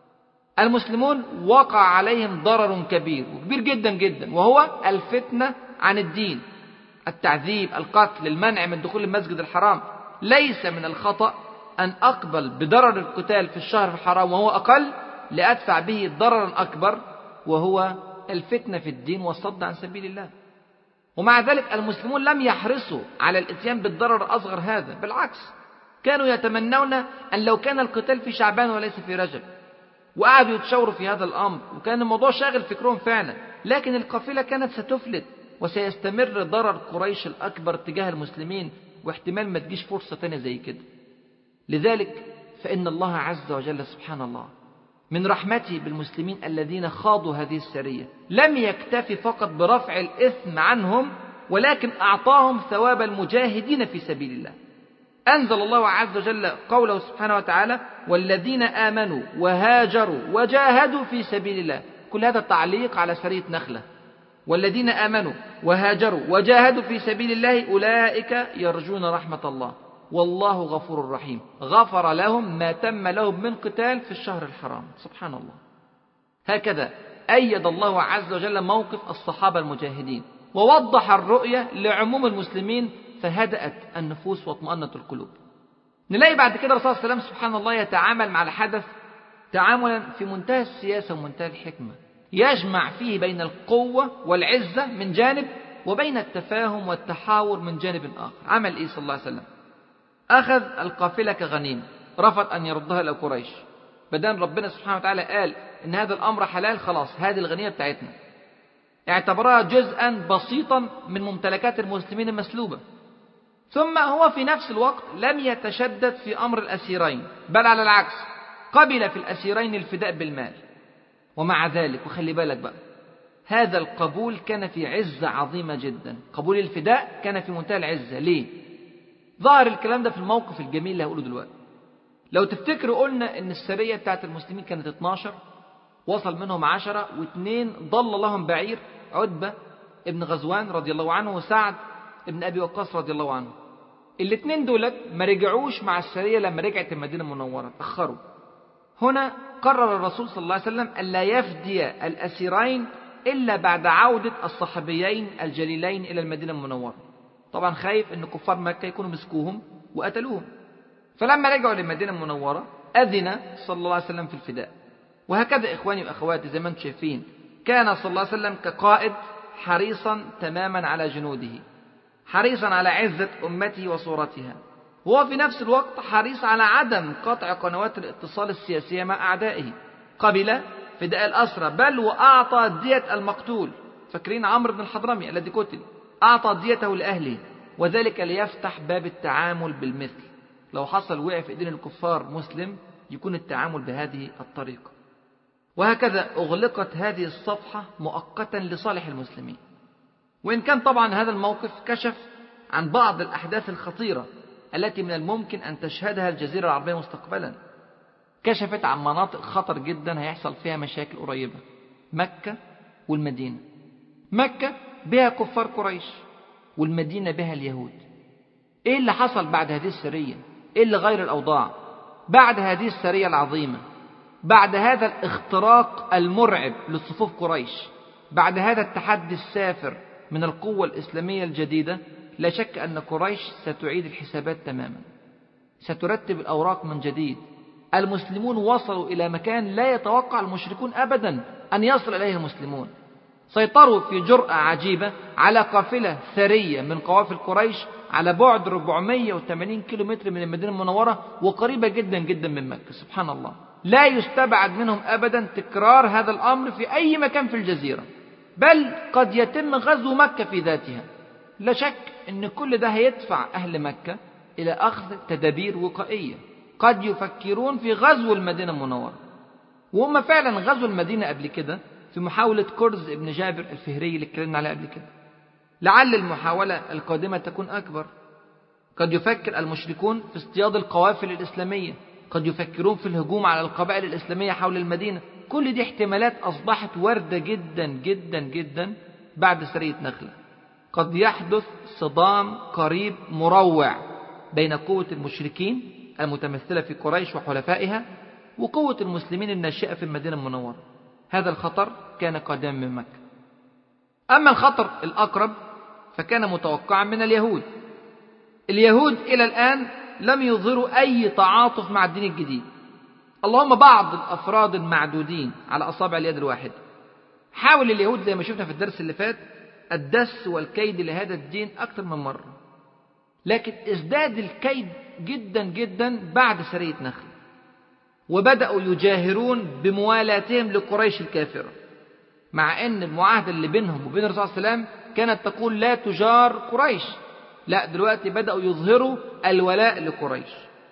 المسلمون وقع عليهم ضرر كبير وكبير جدا جدا، وهو الفتنة عن الدين، التعذيب، القتل، المنع من دخول المسجد الحرام. ليس من الخطأ أن أقبل بضرر القتال في الشهر الحرام وهو أقل لأدفع به ضررا أكبر وهو الفتنة في الدين والصد عن سبيل الله. ومع ذلك المسلمون لم يحرصوا على الاتيان بالضرر الأصغر هذا، بالعكس كانوا يتمنون أن لو كان القتال في شعبان وليس في رجب، وقعدوا يتشاوروا في هذا الأمر، وكان الموضوع شاغل فكرهم فعلا، لكن القافلة كانت ستفلت وسيستمر ضرر قريش الأكبر تجاه المسلمين، واحتمال ما تجيش فرصة تانية زي كده. لذلك فإن الله عز وجل سبحان الله من رحمته بالمسلمين الذين خاضوا هذه السرية لم يكتفي فقط برفع الإثم عنهم، ولكن أعطاهم ثواب المجاهدين في سبيل الله. أنزل الله عز وجل قوله سبحانه وتعالى: والذين آمنوا وهاجروا وجاهدوا في سبيل الله. كل هذا تعليق على سرية نخلة. والذين آمنوا وهاجروا وجاهدوا في سبيل الله أولئك يرجون رحمة الله والله غفور رحيم. غفر لهم ما تم لهم من قتال في الشهر الحرام. سبحان الله. هكذا أيد الله عز وجل موقف الصحابة المجاهدين، ووضح الرؤية لعموم المسلمين، فهدأت النفوس واطمأنت القلوب. نلاقي بعد كده الرسول صلى الله عليه وسلم سبحان الله يتعامل مع الحدث تعاملا في منتهى السياسة ومنتهى الحكمة، يجمع فيه بين القوة والعزة من جانب وبين التفاهم والتحاور من جانب آخر. عمل إيه صلى الله عليه وسلم؟ أخذ القافلة كغنيمة، رفض أن يردها إلى قريش. بدان ربنا سبحانه وتعالى قال إن هذا الأمر حلال، خلاص هذه الغنيمة بتاعتنا، اعتبرها جزءا بسيطا من ممتلكات المسلمين المسلوبة. ثم هو في نفس الوقت لم يتشدد في أمر الأسيرين، بل على العكس قبل في الأسيرين الفداء بالمال. ومع ذلك، وخلي بالك بقى، هذا القبول كان في عزة عظيمة جدا. قبول الفداء كان في منتهى العزة. ليه؟ ظهر الكلام ده في الموقف الجميل اللي هقوله دلوقتي. لو تفتكروا قلنا ان السرية بتاعت المسلمين كانت اتناشر، وصل منهم عشرة، واثنين ضل لهم بعير، عتبة ابن غزوان رضي الله عنه وسعد ابن أبي وقاص رضي الله عنه. الاثنين دولت ما رجعوش مع السرية لما رجعت المدينة المنورة، تأخروا. هنا قرر الرسول صلى الله عليه وسلم ألا يفدي الأسيرين إلا بعد عودة الصحابيين الجليلين إلى المدينة المنورة. طبعا خايف أن كفار مكة يكونوا مسكوهم وقتلوهم. فلما رجعوا للمدينة المنورة أذن صلى الله عليه وسلم في الفداء. وهكذا إخواني وأخواتي زي ما انتم شايفين، كان صلى الله عليه وسلم كقائد حريصا تماما على جنوده، حريصا على عزة أمته وصورتها، وهو في نفس الوقت حريص على عدم قطع قنوات الاتصال السياسية مع أعدائه. قبل فداء الأسرى، بل وأعطى دية المقتول. فاكرين عمرو بن الحضرمي الذي قتل؟ أعطى ديته لأهله، وذلك ليفتح باب التعامل بالمثل. لو حصل وقع في إيدين الكفار مسلم، يكون التعامل بهذه الطريقة. وهكذا أغلقت هذه الصفحة مؤقتا لصالح المسلمين. وإن كان طبعا هذا الموقف كشف عن بعض الأحداث الخطيرة التي من الممكن أن تشهدها الجزيرة العربية مستقبلا. كشفت عن مناطق خطر جدا هيحصل فيها مشاكل قريبة: مكة والمدينة. مكة بها كفار قريش، والمدينة بها اليهود. إيه اللي حصل بعد هذه السرية؟ إيه اللي غير الأوضاع بعد هذه السرية العظيمة؟ بعد هذا الاختراق المرعب لصفوف قريش، بعد هذا التحدي السافر من القوة الإسلامية الجديدة، لا شك أن قريش ستعيد الحسابات تماما، سترتب الأوراق من جديد. المسلمون وصلوا إلى مكان لا يتوقع المشركون أبدا أن يصل إليه المسلمون. سيطروا في جرأة عجيبة على قافلة ثرية من قوافل قريش على بعد أربعمائة وثمانين كيلومتر من المدينة المنورة، وقريبة جدا جدا من مكة. سبحان الله، لا يستبعد منهم أبدا تكرار هذا الأمر في أي مكان في الجزيرة، بل قد يتم غزو مكة في ذاتها. لا شك أن كل ده هيدفع أهل مكة إلى أخذ تدابير وقائية. قد يفكرون في غزو المدينة المنورة، وهم فعلا غزوا المدينة قبل كده في محاولة كرز ابن جابر الفهري اللي اتكلمنا عليه قبل كده. لعل المحاولة القادمة تكون أكبر. قد يفكر المشركون في اصطياد القوافل الإسلامية، قد يفكرون في الهجوم على القبائل الإسلامية حول المدينة. كل دي احتمالات أصبحت واردة جدا جدا جدا بعد سرية نخلة. قد يحدث صدام قريب مروع بين قوة المشركين المتمثلة في قريش وحلفائها وقوة المسلمين الناشئة في المدينة المنورة. هذا الخطر كان قادما من مكة. أما الخطر الأقرب فكان متوقعا من اليهود. اليهود إلى الآن لم يظهروا أي تعاطف مع الدين الجديد، اللهم بعض الأفراد المعدودين على أصابع اليد الواحد. حاول اليهود زي ما شفنا في الدرس اللي فات الدس والكيد لهذا الدين أكثر من مرة، لكن ازداد الكيد جدا جدا بعد سرية نخل، وبدأوا يجاهرون بموالاتهم لقريش الكافرة، مع أن المعاهدة اللي بينهم وبين الرسول صلى الله عليه وسلم كانت تقول لا تجار قريش. لا، دلوقتي بدأوا يظهروا الولاء لقريش،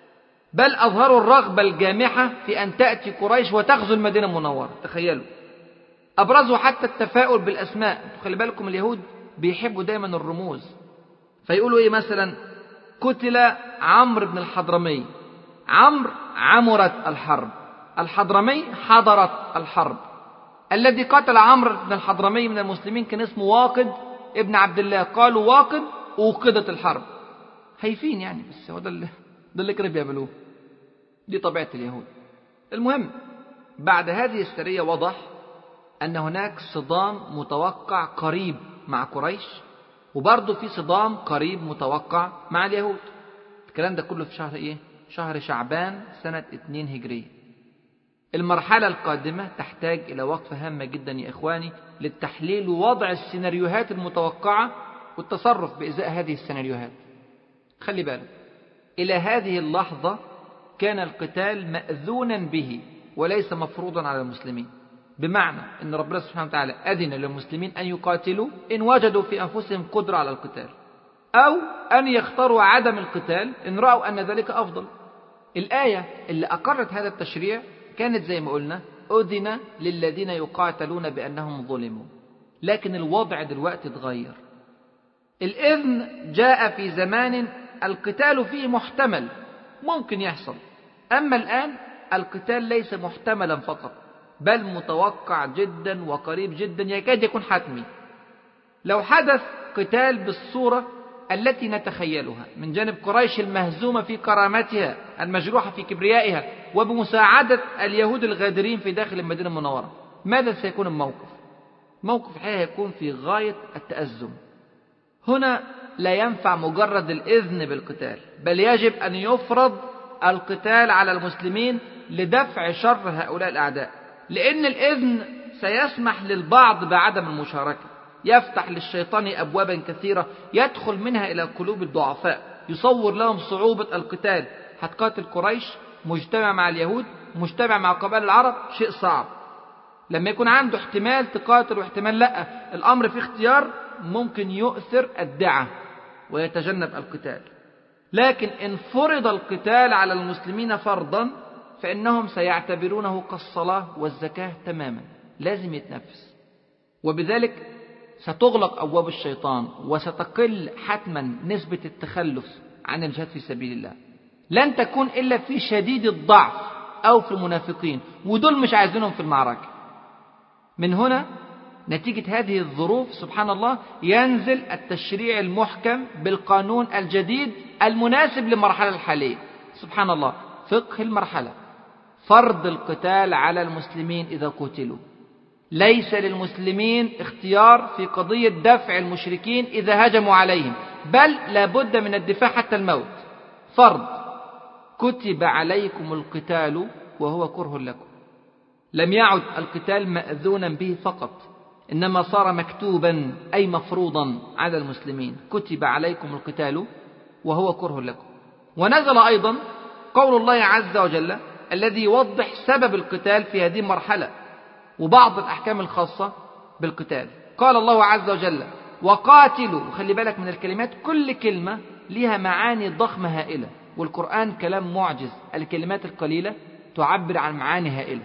بل أظهروا الرغبة الجامحة في أن تأتي قريش وتغزو المدينة المنورة. تخيلوا، أبرزوا حتى التفاؤل بالأسماء. خلي بالكم اليهود بيحبوا دايما الرموز، فيقولوا إيه مثلا: قتل عمرو بن الحضرمي. عمرو عمرت الحرب، الحضرمي حضرت الحرب. الذي قتل عمرو بن الحضرمي من المسلمين كان اسمه واقد ابن عبد الله. قالوا واقد وقدت الحرب. هيفين يعني، بس هو ده اللي, ده اللي كانوا بيعملوه. دي طبيعة اليهود. المهم، بعد هذه السرية وضح أن هناك صدام متوقع قريب مع قريش، وبرضه في صدام قريب متوقع مع اليهود. الكلام ده كله في شهر إيه؟ شهر شعبان سنة اثنين هجرية. المرحلة القادمة تحتاج إلى وقفة هامة جدا يا إخواني للتحليل ووضع السيناريوهات المتوقعة والتصرف بإزاء هذه السيناريوهات. خلي بالك، إلى هذه اللحظة كان القتال مأذونا به وليس مفروضا على المسلمين، بمعنى أن ربنا سبحانه وتعالى أذن للمسلمين أن يقاتلوا إن وجدوا في أنفسهم قدرة على القتال، أو أن يختاروا عدم القتال إن رأوا أن ذلك أفضل. الآية اللي أقرت هذا التشريع كانت زي ما قلنا: أذن للذين يقاتلون بأنهم ظلموا. لكن الوضع دلوقتي اتغير. الإذن جاء في زمان القتال فيه محتمل، ممكن يحصل. أما الآن القتال ليس محتملا فقط، بل متوقع جدا وقريب جدا، يكاد يكون حتمي. لو حدث قتال بالصورة التي نتخيلها من جانب قريش المهزومة في كرامتها المجروحة في كبريائها وبمساعدة اليهود الغادرين في داخل المدينة المنورة، ماذا سيكون الموقف؟ موقف حقيقي يكون في غاية التأزم. هنا لا ينفع مجرد الإذن بالقتال، بل يجب أن يفرض القتال على المسلمين لدفع شر هؤلاء الأعداء، لأن الإذن سيسمح للبعض بعدم المشاركة، يفتح للشيطان أبوابا كثيرة يدخل منها إلى قلوب الضعفاء يصور لهم صعوبة القتال. هتقاتل قريش، مجتمع مع اليهود، مجتمع مع قبائل العرب، شيء صعب. لما يكون عنده احتمال تقاتل واحتمال لا، الأمر في اختيار، ممكن يؤثر الدعة ويتجنب القتال. لكن إن فرض القتال على المسلمين فرضا فإنهم سيعتبرونه كالصلاة والزكاة تماما، لازم يتنفس. وبذلك ستغلق أبواب الشيطان، وستقل حتما نسبة التخلف عن الجهاد في سبيل الله. لن تكون إلا في شديد الضعف أو في المنافقين، ودول مش عايزينهم في المعركة. من هنا نتيجة هذه الظروف سبحان الله ينزل التشريع المحكم بالقانون الجديد المناسب للمرحلة الحالية. سبحان الله، فقه المرحلة: فرض القتال على المسلمين إذا قتلوا. ليس للمسلمين اختيار في قضية دفع المشركين إذا هجموا عليهم، بل لابد من الدفاع حتى الموت. فرض: كتب عليكم القتال وهو كره لكم. لم يعد القتال مأذونا به فقط، إنما صار مكتوبا أي مفروضا على المسلمين. كتب عليكم القتال وهو كره لكم. ونزل أيضا قول الله عز وجل الذي يوضح سبب القتال في هذه المرحلة وبعض الأحكام الخاصة بالقتال. قال الله عز وجل: وقاتلوا. خلي بالك من الكلمات، كل كلمة لها معاني ضخمة هائلة، والقرآن كلام معجز، الكلمات القليلة تعبر عن معاني هائلة.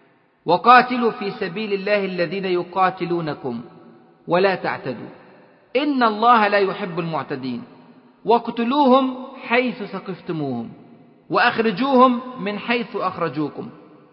وقاتلوا في سبيل الله الذين يقاتلونكم ولا تعتدوا إن الله لا يحب المعتدين. واقتلوهم حيث ثقفتموهم وأخرجوهم من حيث أخرجوكم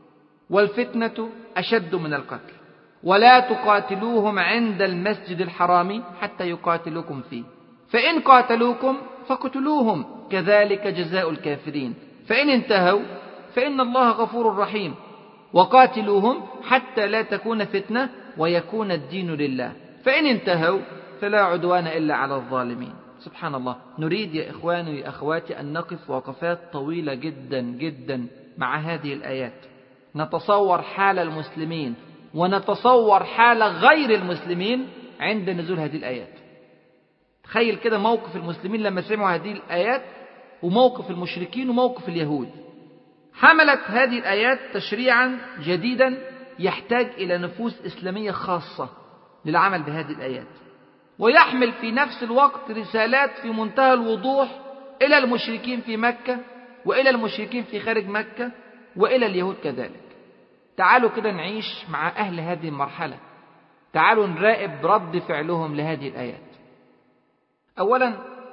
والفتنة أشد من القتل ولا تقاتلوهم عند المسجد الحرام حتى يقاتلوكم فيه فإن قاتلوكم فاقتلوهم كذلك جزاء الكافرين فإن انتهوا فإن الله غفور رحيم. وقاتلوهم حتى لا تكون فتنة ويكون الدين لله فإن انتهوا فلا عدوان إلا على الظالمين. سبحان الله. نريد يا إخواني يا أخواتي أن نقف وقفات طويلة جدا جدا مع هذه الآيات، نتصور حال المسلمين ونتصور حال غير المسلمين عند نزول هذه الآيات. تخيل كده موقف المسلمين لما سمعوا هذه الآيات، وموقف المشركين وموقف اليهود. حملت هذه الآيات تشريعا جديدا يحتاج إلى نفوس إسلامية خاصة للعمل بهذه الآيات، ويحمل في نفس الوقت رسالات في منتهى الوضوح إلى المشركين في مكة وإلى المشركين في خارج مكة وإلى اليهود كذلك. تعالوا كده نعيش مع أهل هذه المرحلة، تعالوا نراقب رد فعلهم لهذه الآيات. أولا،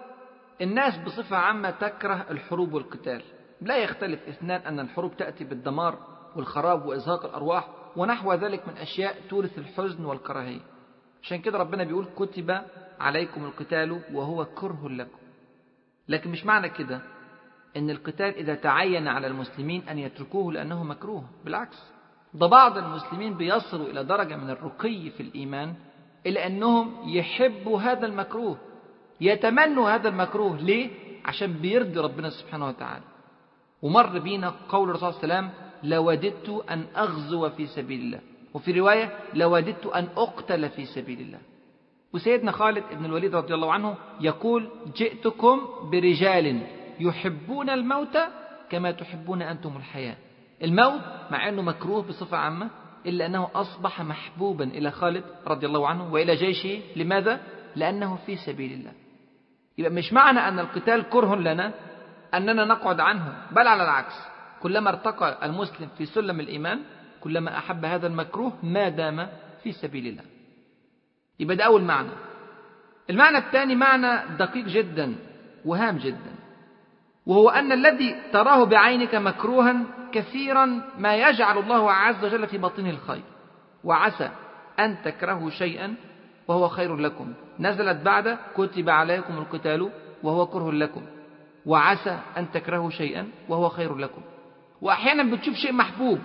الناس بصفة عامة تكره الحروب والقتال، لا يختلف اثنان أن الحروب تأتي بالدمار والخراب وإزهاق الأرواح ونحو ذلك من أشياء تورث الحزن والكراهية. عشان كده ربنا بيقول: كتب عليكم القتال وهو كره لكم. لكن مش معنى كده أن القتال إذا تعين على المسلمين أن يتركوه لأنه مكروه، بالعكس، ده بعض المسلمين بيصلوا إلى درجة من الرقي في الإيمان إلى أنهم يحبوا هذا المكروه، يتمنوا هذا المكروه. ليه؟ عشان بيرضي ربنا سبحانه وتعالى. ومر بينا قول الرسول صلى الله عليه وسلم: لوددت أن أغزو في سبيل الله، وفي رواية: لوددت أن أقتل في سبيل الله. وسيدنا خالد بن الوليد رضي الله عنه يقول: جئتكم برجال يحبون الموت كما تحبون أنتم الحياة. الموت مع أنه مكروه بصفة عامة إلا أنه أصبح محبوبا إلى خالد رضي الله عنه وإلى جيشه. لماذا؟ لأنه في سبيل الله. يبقى مش معنى أن القتال كره لنا أننا نقعد عنه، بل على العكس، كلما ارتقى المسلم في سلم الإيمان كلما أحب هذا المكروه ما دام في سبيل الله. يبقى ده أول معنى. المعنى الثاني معنى دقيق جدا وهام جدا، وهو أن الذي تراه بعينك مكروها كثيرا ما يجعل الله عز وجل في باطنه الخير. وعسى أن تكرهوا شيئا وهو خير لكم، نزلت بعد كتب عليكم القتال وهو كره لكم. وعسى أن تكرهوا شيئا وهو خير لكم. وأحيانا بتشوف شيء محبوب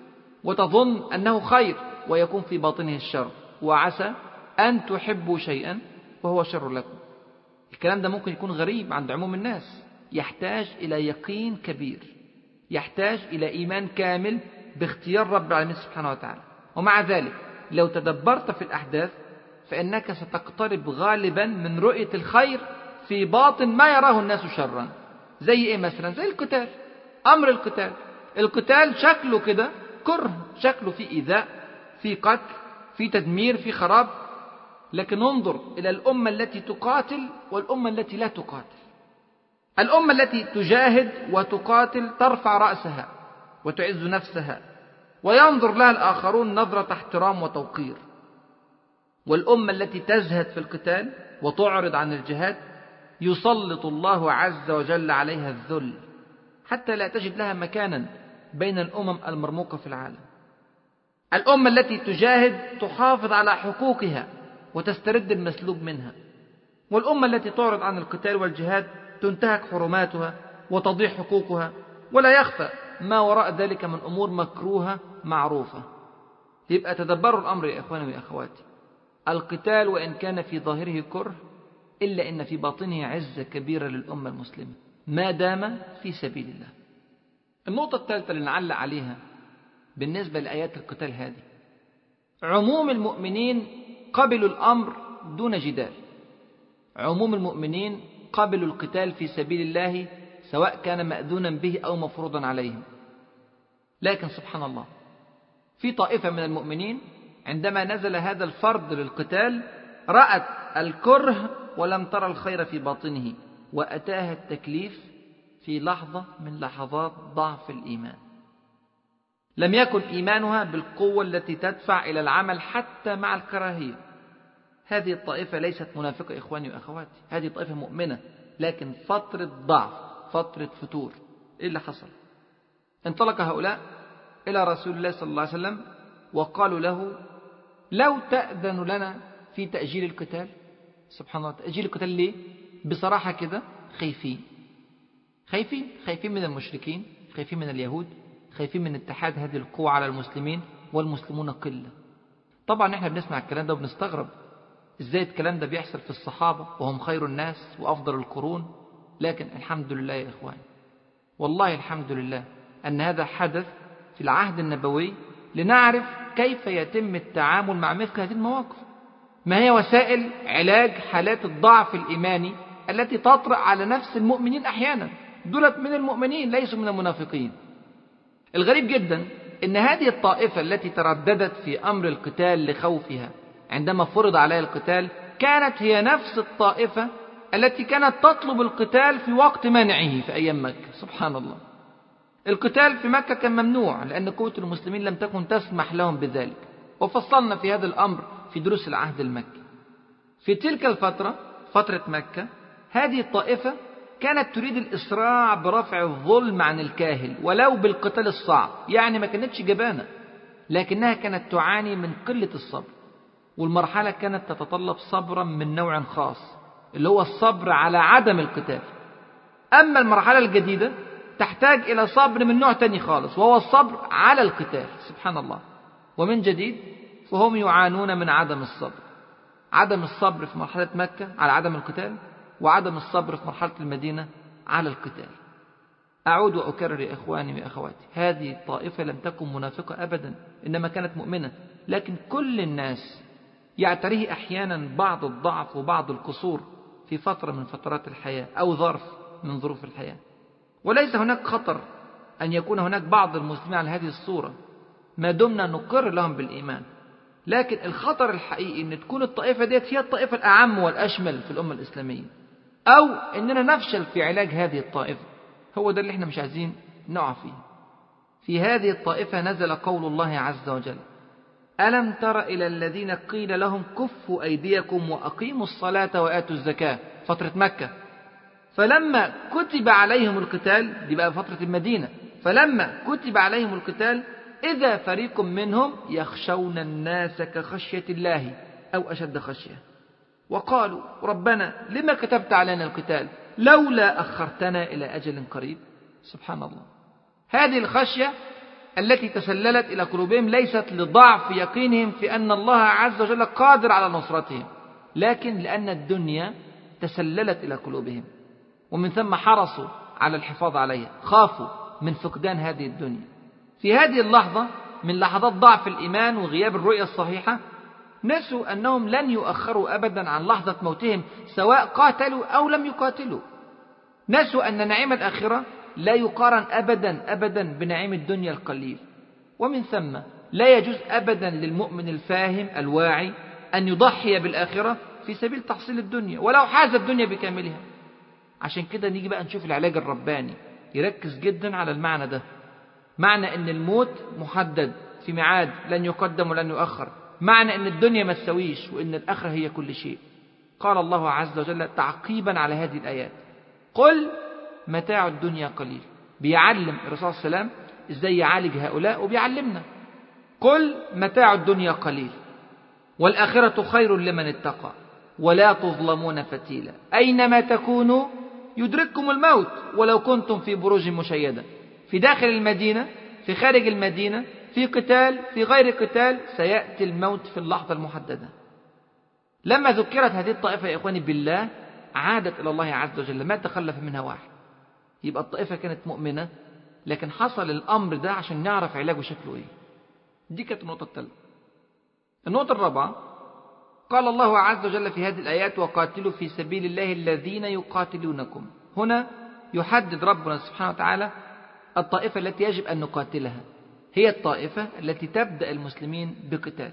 وتظن أنه خير ويكون في باطنه الشر. وعسى أن تحبوا شيئا وهو شر لكم. الكلام ده ممكن يكون غريب عند عموم الناس، يحتاج إلى يقين كبير، يحتاج إلى إيمان كامل باختيار رب العالمين سبحانه وتعالى. ومع ذلك لو تدبرت في الأحداث فإنك ستقترب غالبا من رؤية الخير في باطن ما يراه الناس شرا. زي إيه مثلا؟ زي القتال، أمر القتال. القتال شكله كده كره، شكله في إيذاء، في قتل، في تدمير، في خراب. لكن انظر إلى الأمة التي تقاتل والأمة التي لا تقاتل. الأمة التي تجاهد وتقاتل ترفع رأسها وتعز نفسها وينظر لها الآخرون نظرة احترام وتوقير. والأمة التي تزهد في القتال وتعرض عن الجهاد يسلط الله عز وجل عليها الذل حتى لا تجد لها مكانا بين الأمم المرموقة في العالم. الأمة التي تجاهد تحافظ على حقوقها وتسترد المسلوب منها، والأمة التي تعرض عن القتال والجهاد تنتهك حرماتها وتضيع حقوقها، ولا يخفى ما وراء ذلك من أمور مكروهة معروفة. يبقى تدبروا الأمر يا إخواني وأخواتي، القتال وإن كان في ظاهره كره إلا إن في باطنه عزة كبيرة للأمة المسلمة ما دام في سبيل الله. النقطة الثالثة اللي نعلق عليها بالنسبة لآيات القتال هذه، عموم المؤمنين قبلوا الأمر دون جدال. عموم المؤمنين قبلوا القتال في سبيل الله سواء كان مأذونا به أو مفروضا عليهم. لكن سبحان الله، في طائفة من المؤمنين عندما نزل هذا الفرض للقتال رأت الكره ولم ترى الخير في باطنه، وأتاها التكليف في لحظة من لحظات ضعف الإيمان. لم يكن إيمانها بالقوة التي تدفع إلى العمل حتى مع الكراهية. هذه الطائفة ليست منافقة إخواني وأخواتي، هذه طائفة مؤمنة، لكن فترة ضعف، فترة فتور. إيه اللي حصل؟ انطلق هؤلاء إلى رسول الله صلى الله عليه وسلم وقالوا له: لو تأذن لنا في تأجيل القتال. سبحان الله، تأجيل القتال ليه؟ بصراحة كده خايفين خايفين خايفين من المشركين، خايفين من اليهود، خايفين من اتحاد هذه القوة على المسلمين، والمسلمون قلة. طبعا احنا بنسمع الكلام ده وبنستغرب ازاي الكلام ده بيحصل في الصحابة وهم خير الناس وأفضل القرون. لكن الحمد لله يا إخوان، والله الحمد لله أن هذا حدث في العهد النبوي لنعرف كيف يتم التعامل مع مثل هذه المواقف. ما هي وسائل علاج حالات الضعف الإيماني التي تطرأ على نفس المؤمنين أحيانا. دولت من المؤمنين ليسوا من المنافقين. الغريب جدا أن هذه الطائفة التي ترددت في أمر القتال لخوفها عندما فرض عليها القتال كانت هي نفس الطائفة التي كانت تطلب القتال في وقت منعه في أيام مكة. سبحان الله، القتال في مكة كان ممنوع لأن قوة المسلمين لم تكن تسمح لهم بذلك، وفصلنا في هذا الأمر في دروس العهد المكي. في تلك الفترة، فترة مكة، هذه الطائفة كانت تريد الإسراع برفع الظلم عن الكاهل ولو بالقتال الصعب، يعني ما كانتش جبانة، لكنها كانت تعاني من قلة الصبر. والمرحلة كانت تتطلب صبرا من نوع خاص اللي هو الصبر على عدم القتال. أما المرحلة الجديدة تحتاج إلى صبر من نوع تاني خالص، وهو الصبر على القتال. سبحان الله، ومن جديد فهم يعانون من عدم الصبر. عدم الصبر في مرحلة مكة على عدم القتال، وعدم الصبر في مرحلة المدينة على القتال. أعود وأكرر يا إخواني وأخواتي، هذه الطائفة لم تكن منافقة أبدا، إنما كانت مؤمنة. لكن كل الناس يعتريه أحيانا بعض الضعف وبعض القصور في فترة من فترات الحياة أو ظرف من ظروف الحياة. وليس هناك خطر أن يكون هناك بعض المسلمين على هذه الصورة ما دمنا نقر لهم بالإيمان. لكن الخطر الحقيقي أن تكون الطائفة ديت هي الطائفة الأعم والأشمل في الأمة الإسلامية، أو أننا نفشل في علاج هذه الطائفة. هو ده اللي احنا مش عايزين نقع فيه. في هذه الطائفة نزل قول الله عز وجل: ألم تر إلى الذين قيل لهم كفوا أيديكم وأقيموا الصلاة وآتوا الزكاة. فترة مكة. فلما كتب عليهم القتال، دي بقى فترة المدينة، فلما كتب عليهم القتال إذا فريق منهم يخشون الناس كخشية الله أو أشد خشية، وقالوا ربنا لما كتبت علينا القتال لولا أخرتنا إلى أجل قريب. سبحان الله، هذه الخشية التي تسللت إلى قلوبهم ليست لضعف يقينهم في أن الله عز وجل قادر على نصرتهم، لكن لأن الدنيا تسللت إلى قلوبهم، ومن ثم حرصوا على الحفاظ عليها، خافوا من فقدان هذه الدنيا. في هذه اللحظة من لحظات ضعف الإيمان وغياب الرؤية الصحيحة نسوا أنهم لن يؤخروا أبدا عن لحظة موتهم سواء قاتلوا أو لم يقاتلوا. نسوا أن نعيم الآخرة لا يقارن أبدا أبدا بنعيم الدنيا القليل. ومن ثم لا يجوز أبدا للمؤمن الفاهم الواعي أن يضحي بالآخرة في سبيل تحصيل الدنيا ولو حاز الدنيا بكاملها. عشان كده نيجي بقى نشوف العلاج الرباني يركز جدا على المعنى ده، معنى أن الموت محدد في ميعاد لن يقدم ولن يؤخر، معنى أن الدنيا ما تسويش وأن الآخرة هي كل شيء. قال الله عز وجل تعقيبا على هذه الآيات: قل متاع الدنيا قليل. بيعلم الرسول صلى الله عليه وسلم إزاي يعالج هؤلاء وبيعلمنا. قل متاع الدنيا قليل والآخرة خير لمن اتقى ولا تظلمون فتيلا أينما تكونوا يدرككم الموت ولو كنتم في بروج مشيدة، في داخل المدينة، في خارج المدينة، في قتال، في غير قتال، سيأتي الموت في اللحظة المحددة. لما ذكرت هذه الطائفة يا إخواني بالله عادت إلى الله عز وجل، ما تخلف منها واحد. يبقى الطائفة كانت مؤمنة، لكن حصل الأمر ده عشان نعرف علاجه شكله إيه. دي كانت النقطة الثالثة. النقطة الرابعة، قال الله عز وجل في هذه الآيات: وقاتلوا في سبيل الله الذين يقاتلونكم. هنا يحدد ربنا سبحانه وتعالى الطائفة التي يجب أن نقاتلها، هي الطائفة التي تبدأ المسلمين بقتال.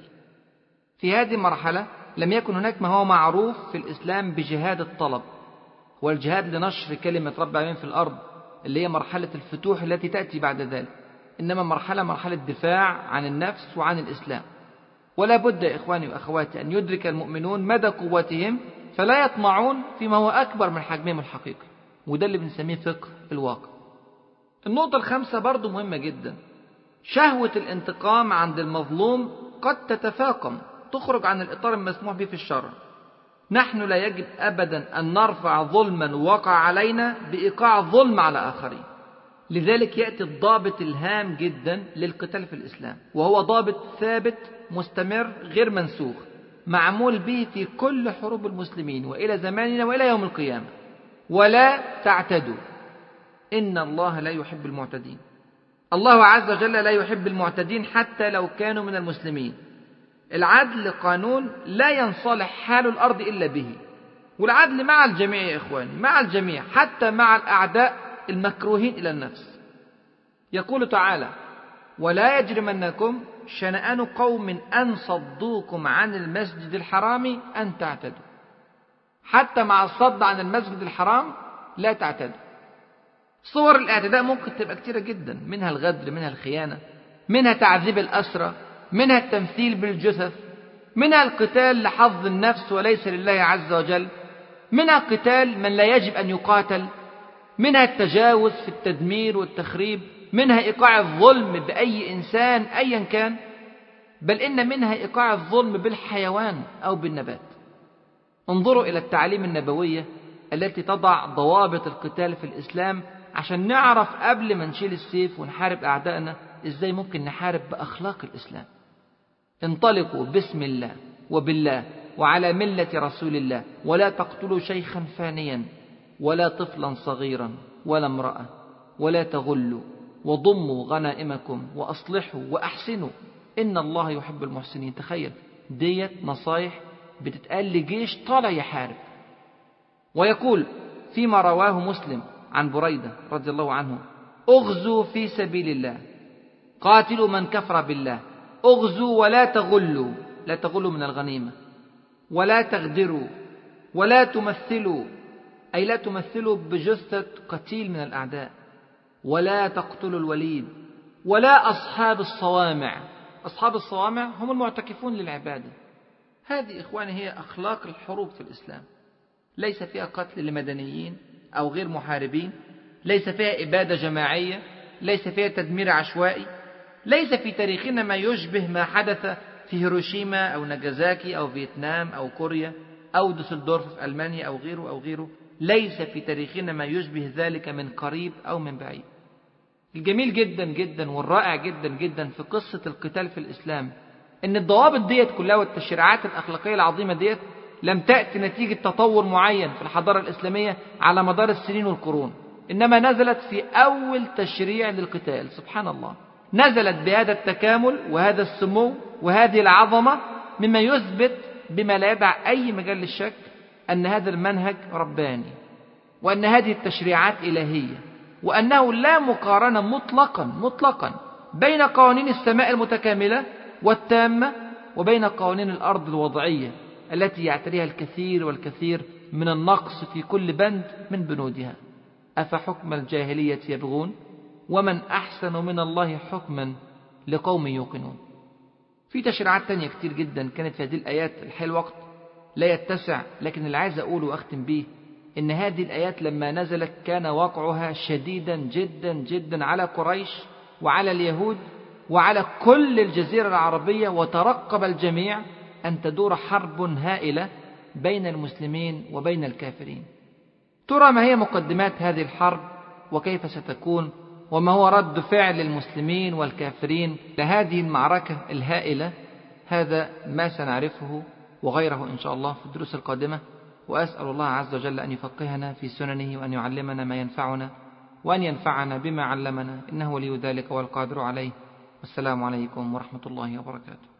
في هذه المرحلة لم يكن هناك ما هو معروف في الإسلام بجهاد الطلب، هو الجهاد لنشر كلمة رب العالمين في الأرض اللي هي مرحلة الفتوح التي تأتي بعد ذلك، إنما مرحلة مرحلة دفاع عن النفس وعن الإسلام. ولا بد يا إخواني وأخواتي أن يدرك المؤمنون مدى قوتهم فلا يطمعون فيما هو أكبر من حجمهم الحقيقي، وده اللي بنسميه فقه الواقع. النقطة الخامسة برضو مهمة جدا، شهوة الانتقام عند المظلوم قد تتفاقم تخرج عن الإطار المسموح به في الشرع. نحن لا يجب أبدا أن نرفع ظلما وقع علينا بإيقاع ظلم على آخرين. لذلك يأتي الضابط الهام جدا للقتال في الإسلام، وهو ضابط ثابت مستمر غير منسوخ معمول به في كل حروب المسلمين وإلى زماننا وإلى يوم القيامة: ولا تعتدوا إن الله لا يحب المعتدين. الله عز وجل لا يحب المعتدين حتى لو كانوا من المسلمين. العدل قانون لا ينصلح حال الأرض إلا به، والعدل مع الجميع يا إخواني، مع الجميع، حتى مع الأعداء المكروهين إلى النفس. يقول تعالى: ولا يجرمنكم شنآن قوم أن صدوكم عن المسجد الحرام أن تعتدوا. حتى مع الصد عن المسجد الحرام لا تعتدوا. صور الاعتداء ممكن تبقى كتيرة جدا، منها الغدر، منها الخيانة، منها تعذيب الأسرى، منها التمثيل بالجثث، منها القتال لحظ النفس وليس لله عز وجل، منها قتال من لا يجب أن يقاتل، منها التجاوز في التدمير والتخريب، منها إيقاع الظلم بأي إنسان أيا كان، بل إن منها إيقاع الظلم بالحيوان أو بالنبات. انظروا إلى التعاليم النبوية التي تضع ضوابط القتال في الإسلام عشان نعرف قبل ما نشيل السيف ونحارب أعدائنا إزاي ممكن نحارب بأخلاق الإسلام. انطلقوا بسم الله وبالله وعلى ملة رسول الله، ولا تقتلوا شيخا فانيا ولا طفلا صغيرا ولا امرأة، ولا تغلوا، وضموا غنائمكم وأصلحوا وأحسنوا إن الله يحب المحسنين. تخيل ديت نصايح بتتقال لجيش طالع يحارب. ويقول فيما رواه مسلم عن بريدة رضي الله عنه: اغزوا في سبيل الله، قاتلوا من كفر بالله، اغزوا ولا تغلوا، لا تغلوا من الغنيمة، ولا تغدروا، ولا تمثلوا، أي لا تمثلوا بجثة قتيل من الأعداء، ولا تقتلوا الوليد، ولا أصحاب الصوامع. أصحاب الصوامع هم المعتكفون للعبادة. هذه إخواني هي أخلاق الحروب في الإسلام، ليس فيها قتل لمدنيين أو غير محاربين، ليس فيها إبادة جماعية، ليس فيها تدمير عشوائي، ليس في تاريخنا ما يشبه ما حدث في هيروشيما أو ناجازاكي أو فيتنام أو كوريا أو دوسلدورف في ألمانيا أو غيره أو غيره. ليس في تاريخنا ما يشبه ذلك من قريب أو من بعيد. الجميل جدا جدا والرائع جدا جدا في قصة القتال في الإسلام إن الضوابط ديت كلها والتشريعات الأخلاقية العظيمة ديت لم تأتي نتيجة تطور معين في الحضارة الإسلامية على مدار السنين والقرون، إنما نزلت في أول تشريع للقتال. سبحان الله، نزلت بهذا التكامل وهذا السمو وهذه العظمة مما يثبت بما لا يدع أي مجال للشك أن هذا المنهج رباني، وأن هذه التشريعات إلهية، وأنه لا مقارنة مطلقا مطلقا بين قوانين السماء المتكاملة والتامة وبين قوانين الأرض الوضعية التي يعتريها الكثير والكثير من النقص في كل بند من بنودها. أفحكم الجاهلية يبغون ومن أحسن من الله حكما لقوم يوقنون. في تشريعات تانية كتير جدا كانت في هذه الآيات. الحقيقة الوقت لا يتسع، لكن اللي عايز أقوله وأختم به إن هذه الآيات لما نزلت كان واقعها شديدا جدا جدا على قريش وعلى اليهود وعلى كل الجزيرة العربية، وترقب الجميع أن تدور حرب هائلة بين المسلمين وبين الكافرين. ترى ما هي مقدمات هذه الحرب وكيف ستكون، وما هو رد فعل المسلمين والكافرين لهذه المعركة الهائلة؟ هذا ما سنعرفه وغيره إن شاء الله في الدروس القادمة، وأسأل الله عز وجل أن يفقهنا في سننه وأن يعلمنا ما ينفعنا وأن ينفعنا بما علمنا، إنه ولي ذلك والقادر عليه. والسلام عليكم ورحمة الله وبركاته.